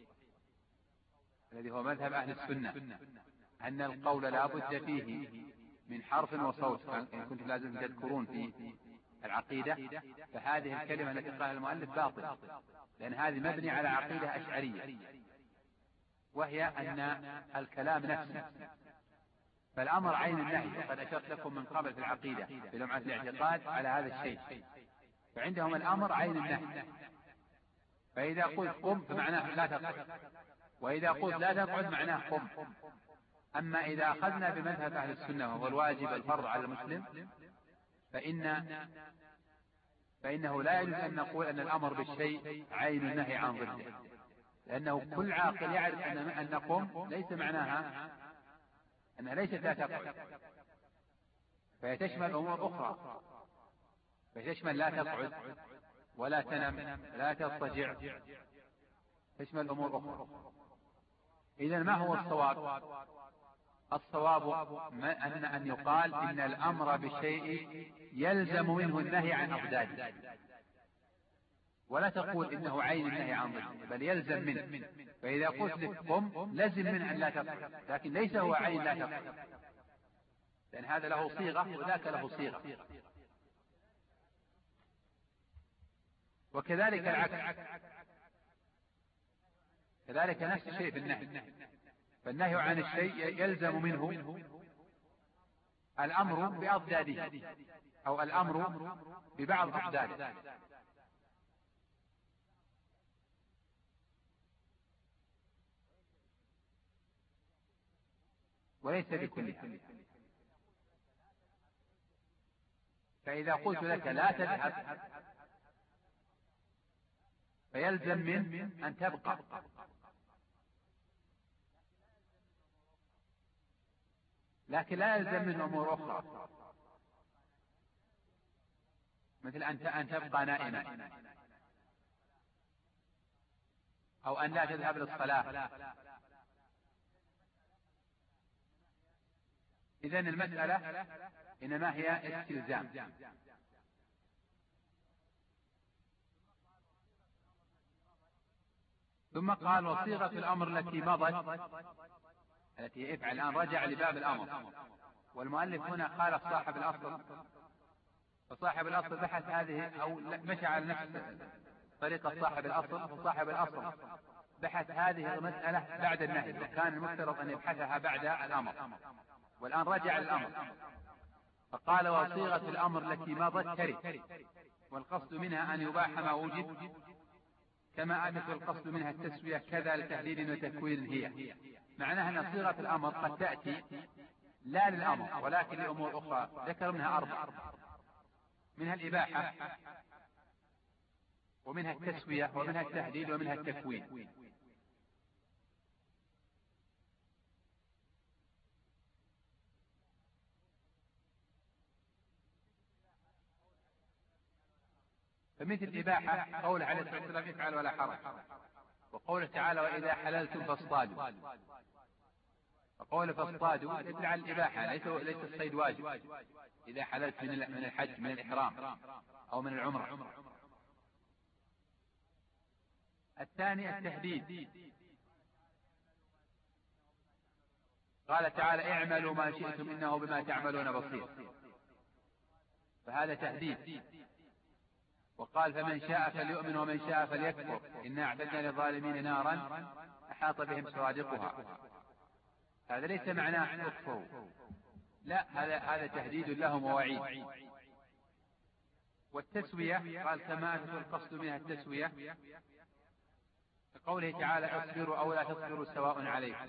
الذي هو مذهب أهل السنة أن القول لا بد فيه من حرف وصوت، إن كنتم لازم تذكرون في العقيدة، فهذه الكلمة التي قالها المؤلف باطل، لأن هذه مبني على عقيدة أشعرية، وهي أن الكلام نفسه. فالأمر عين النهي، وقد أشرت لكم من قبل في العقيدة في لمعة الاعتقاد على هذا الشيء. فعندهم الأمر عين النهي، فإذا قلت قم فمعناه لا تقعد، وإذا قلت لا تقعد معناه قم. أما إذا أخذنا بمذهب أهل السنة وهو الواجب الفرض على المسلم فإنه لا يجوز أن نقول أن الأمر بالشيء عين النهي عن ضده، لأنه كل عاقل يعرف أن قم ليس معناها أنها ليست لا تقعد، فهي تشمل أمور أخرى، فتشمل لا تقعد ولا تنم لا تضطجع، تشمل أمور أخرى. إذن ما هو الصواب؟ الصواب أن يقال إن الأمر بالشيء يلزم منه النهي عن أضداده، ولا تقول إنه عين النهي عن ضده، بل يلزم منه. فإذا قلت لك قم لزم منه أن لا تقعد، لكن ليس هو عين لا تقعد، لأن هذا له صيغة وذاك له صيغة. وكذلك العكس، كذلك نفس الشيء في النهي. فالنهي عن الشيء يلزم منه الأمر بأضداده أو الأمر ببعض أضداده. وليس بكلها. فإذا قلت لك لا تذهب فيلزم من أن تبقى، لكن لا يلزم من أمور أخرى، مثل أن تبقى نائما، أو أن لا تذهب للصلاة، إذن المسألة إنما هي استلزام. ثم قال وصيغة الأمر التي مضت التي افعل الآن رجع لباب الأمر، والمؤلف هنا خالف صاحب الأصل، فصاحب الأصل بحث هذه أو مشى على نفس طريقة صاحب الأصل، فصاحب الأصل بحث هذه المسألة بعد النهي، وكان المفترض أن يبحثها بعد الأمر، والآن رجع الأمر فقال وصيغة الأمر التي مضت ترث، والقصد منها أن يباح ما وجد، كما أتت القصد منها التسوية كذا لتحديد وتكوين هي. معناها أن صيغة الأمر قد تأتي لا للأمر ولكن لأمور أخرى، ذكر منها 4، منها الإباحة، ومنها التسوية، ومنها التحديد، ومنها التكوين. فمثل الإباحة قول عليه الصلاة والسلام افعل ولا حرج، وقوله تعالى وإذا حللتم فاصطادوا، فقول فاصطادوا يدل على الإباحة، ليس الصيد واجب إذا حللت من الحج من الإحرام أو من العمرة. الثاني التهديد، قال تعالى اعملوا ما شئتم إنه بما تعملون بصير، فهذا تهديد. وقال فمن شاء فليؤمن ومن شاء فليكفر إنا أعتدنا للظالمين نارا أحاط بهم سرادقها، هذا ليس معناه اكفروا، لا، هذا تهديد لهم ووعيد. والتسوية قال كما أتت القصد منها التسوية، كقوله تعالى اصبروا أو لا تصبروا سواء عليكم.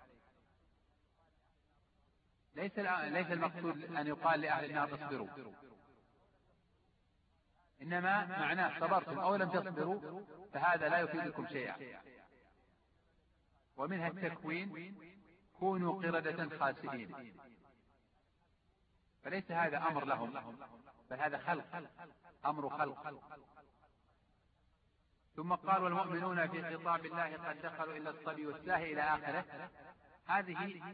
ليس المقصود أن يقال لأهل النار اصبروا، إنما معناه صبرتم أو لم تصبروا فهذا لا يفيدكم شيئا. ومنها التكوين كونوا قردة خاسئين، فليس هذا أمر لهم بل هذا خلق، أمر خلق. ثم قال والمؤمنون في خطاب الله قد دخلوا إلا الصبي والساهي إلى آخره. هذه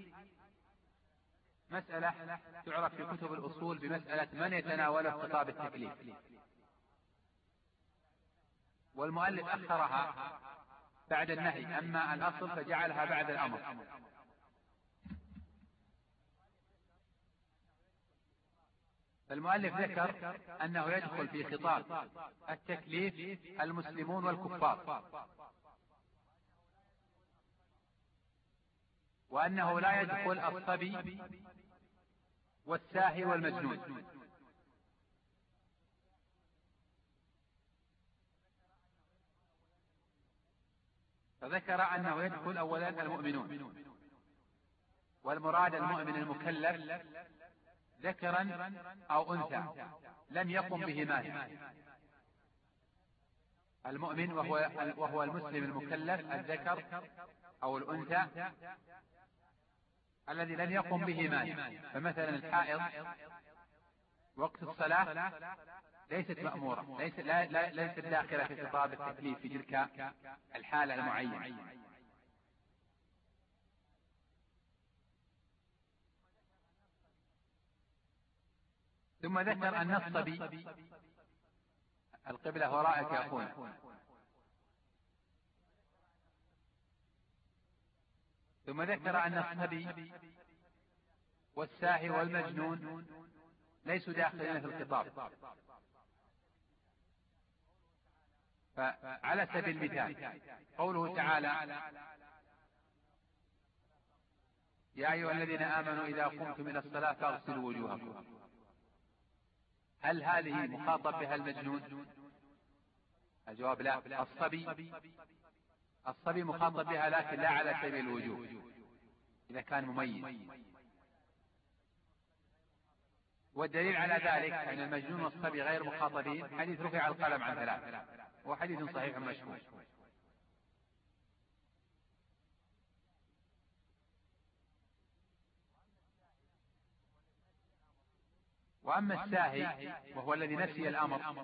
مسألة تعرف في كتب الأصول بمسألة من يتناوله خطاب التكليف، والمؤلف أخرها بعد النهي، أما الأصل فجعلها بعد الأمر. فالمؤلف ذكر أنه يدخل في خطاب التكليف المسلمون والكفار، وأنه لا يدخل الصبي والساهي والمجنون. فذكر أنه يدخل أولا المؤمنون، والمراد المؤمن المكلف ذكرا أو أنثى لم يقم به مانع. المؤمن وهو المسلم المكلف الذكر أو الأنثى الذي لم يقم به مانع. فمثلا الحائض وقت الصلاة ليست مأمورة، ليست داخلة في خطاب التكليف في تلك الحالة المعينة. ثم ذكر أن الصبي القبلة وراءك يا أخونا. ثم ذكر أن الصبي والساهي والمجنون ليسوا داخلين في الخطاب. فعلى سبيل المثال قوله تعالى يا أيها الذين آمنوا إذا قمتم إلى الصلاة فاغسلوا وجوهكم، هل هذه مخاطب بها المجنون؟ الجواب لا. الصبي مخاطب بها لكن لا على سبيل الوجوب إذا كان مميز. والدليل على ذلك أن المجنون والصبي غير مخاطبين حديث رفع القلم عن 3، وحديث صحيح مشهور. وأما الساهي وهو الذي نسي الأمر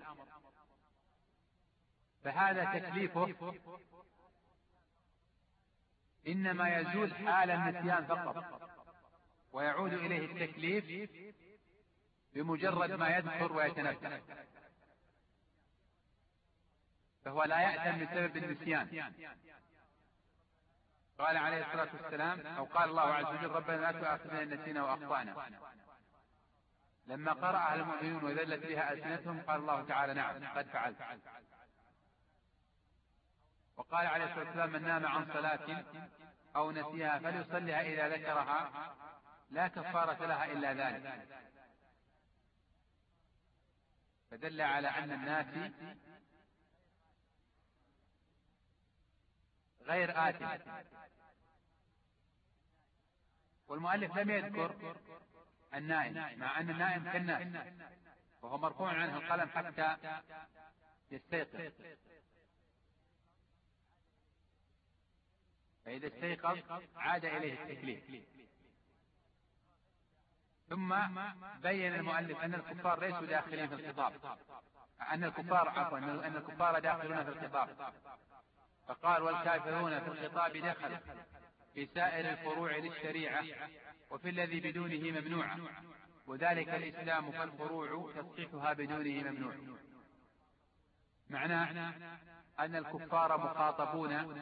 فهذا تكليفه إنما يزول حال النسيان فقط، ويعود إليه التكليف بمجرد ما يذكر ويتنبه، فهو لا يأثم بسبب النسيان. قال عليه الصلاة والسلام، أو قال الله عز وجل: ربنا لا تؤاخذنا إن نسينا وأخطأنا. لما قرأها المؤمنون وذلت بها ألسنتهم قال الله تعالى: نعم قد فعلت. وقال عليه الصلاة والسلام: من نام عن صلاة أو نسيها فليصلها إذا ذكرها لا كفارة لها إلا ذلك. فدل على أن الناس غير آثم. والمؤلف لم يذكر النائم، مع أن النائم كالناس وهو مرفوع عنه القلم حتى يستيقظ، فإذا استيقظ عاد إليه التكليف. ثم بين المؤلف أن الكفار ليسوا داخلين في الخطاب، أن الكفار داخلون في الخطاب، فقال: والكافرون في الخطاب دخلوا في سائر الفروع للشريعة وفي الذي بدونه ممنوع، وذلك الإسلام فالفروع تصحيحها بدونه ممنوع. معناه أن الكفار مخاطبون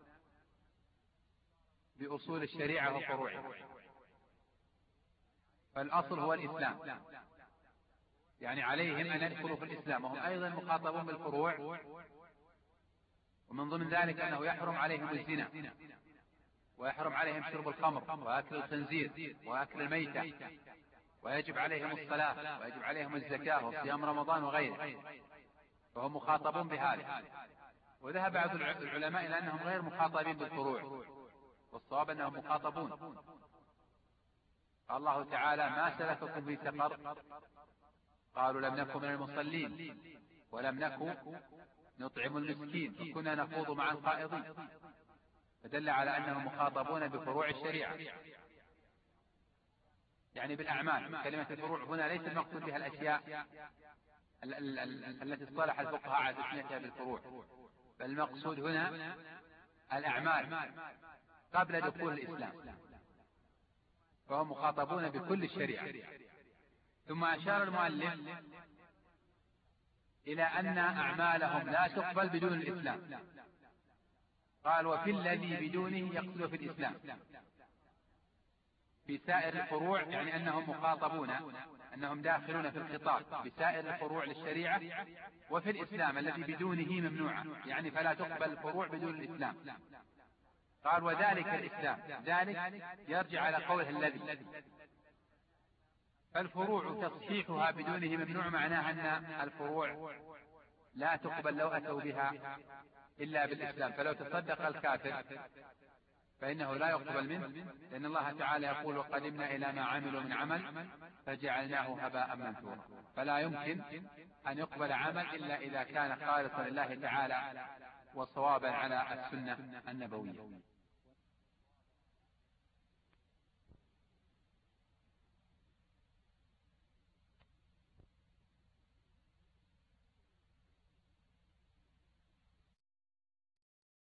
بأصول الشريعة وفروعها، فالأصل هو الإسلام، يعني عليهم أن يدخلوا في الإسلام، وهم أيضا مخاطبون بالفروع. ومن ضمن ذلك أنه يحرم عليهم الزنا، ويحرم عليهم شرب الخمر وأكل الخنزير وأكل الميتة، ويجب عليهم الصلاة ويجب عليهم الزكاة وصيام رمضان وغيره، فهم مخاطبون بهذا. وذهب بعض العلماء إلى أنهم غير مخاطبين بالفروع، والصواب أنهم مخاطبون. الله تعالى: ما سلككم في سقر؟ قالوا: لم نكن من المصلين ولم نكن نطعم المسكين وكنا نخوض مع الخائضين. فدل على أنهم مخاطبون بفروع الشريعة، يعني بالأعمال. كلمة الفروع هنا ليس المقصود بها الأشياء التي اصطلح الفقهاء على تسميتها بالفروع، بل المقصود هنا الأعمال قبل دخول الإسلام، فهم مخاطبون بكل الشريعة. ثم أشار المؤلف إلى أن أعمالهم لا تقبل بدون الإسلام، قال: وفي الذي بدونه يقصد في الإسلام. في سائر الفروع يعني أنهم مخاطبون، أنهم داخلون في الخطاب بسائر الفروع للشريعة، وفي الإسلام الذي بدونه ممنوعة، يعني فلا تقبل الفروع بدون الإسلام. قال: وذلك الإسلام، ذلك يرجع على قوله الذي، فالفروع تصحيحها بدونه ممنوع، معناه أن الفروع لا تقبل لو أتوا بها إلا بالإسلام. فلو تصدق الكافر فإنه لا يقبل منه، لأن الله تعالى يقول: وقدمنا إلى ما عملوا من عمل فجعلناه هباء منثورا. فلا يمكن أن يقبل عمل إلا إذا كان خالصا لله تعالى وصوابا على السنة النبوية.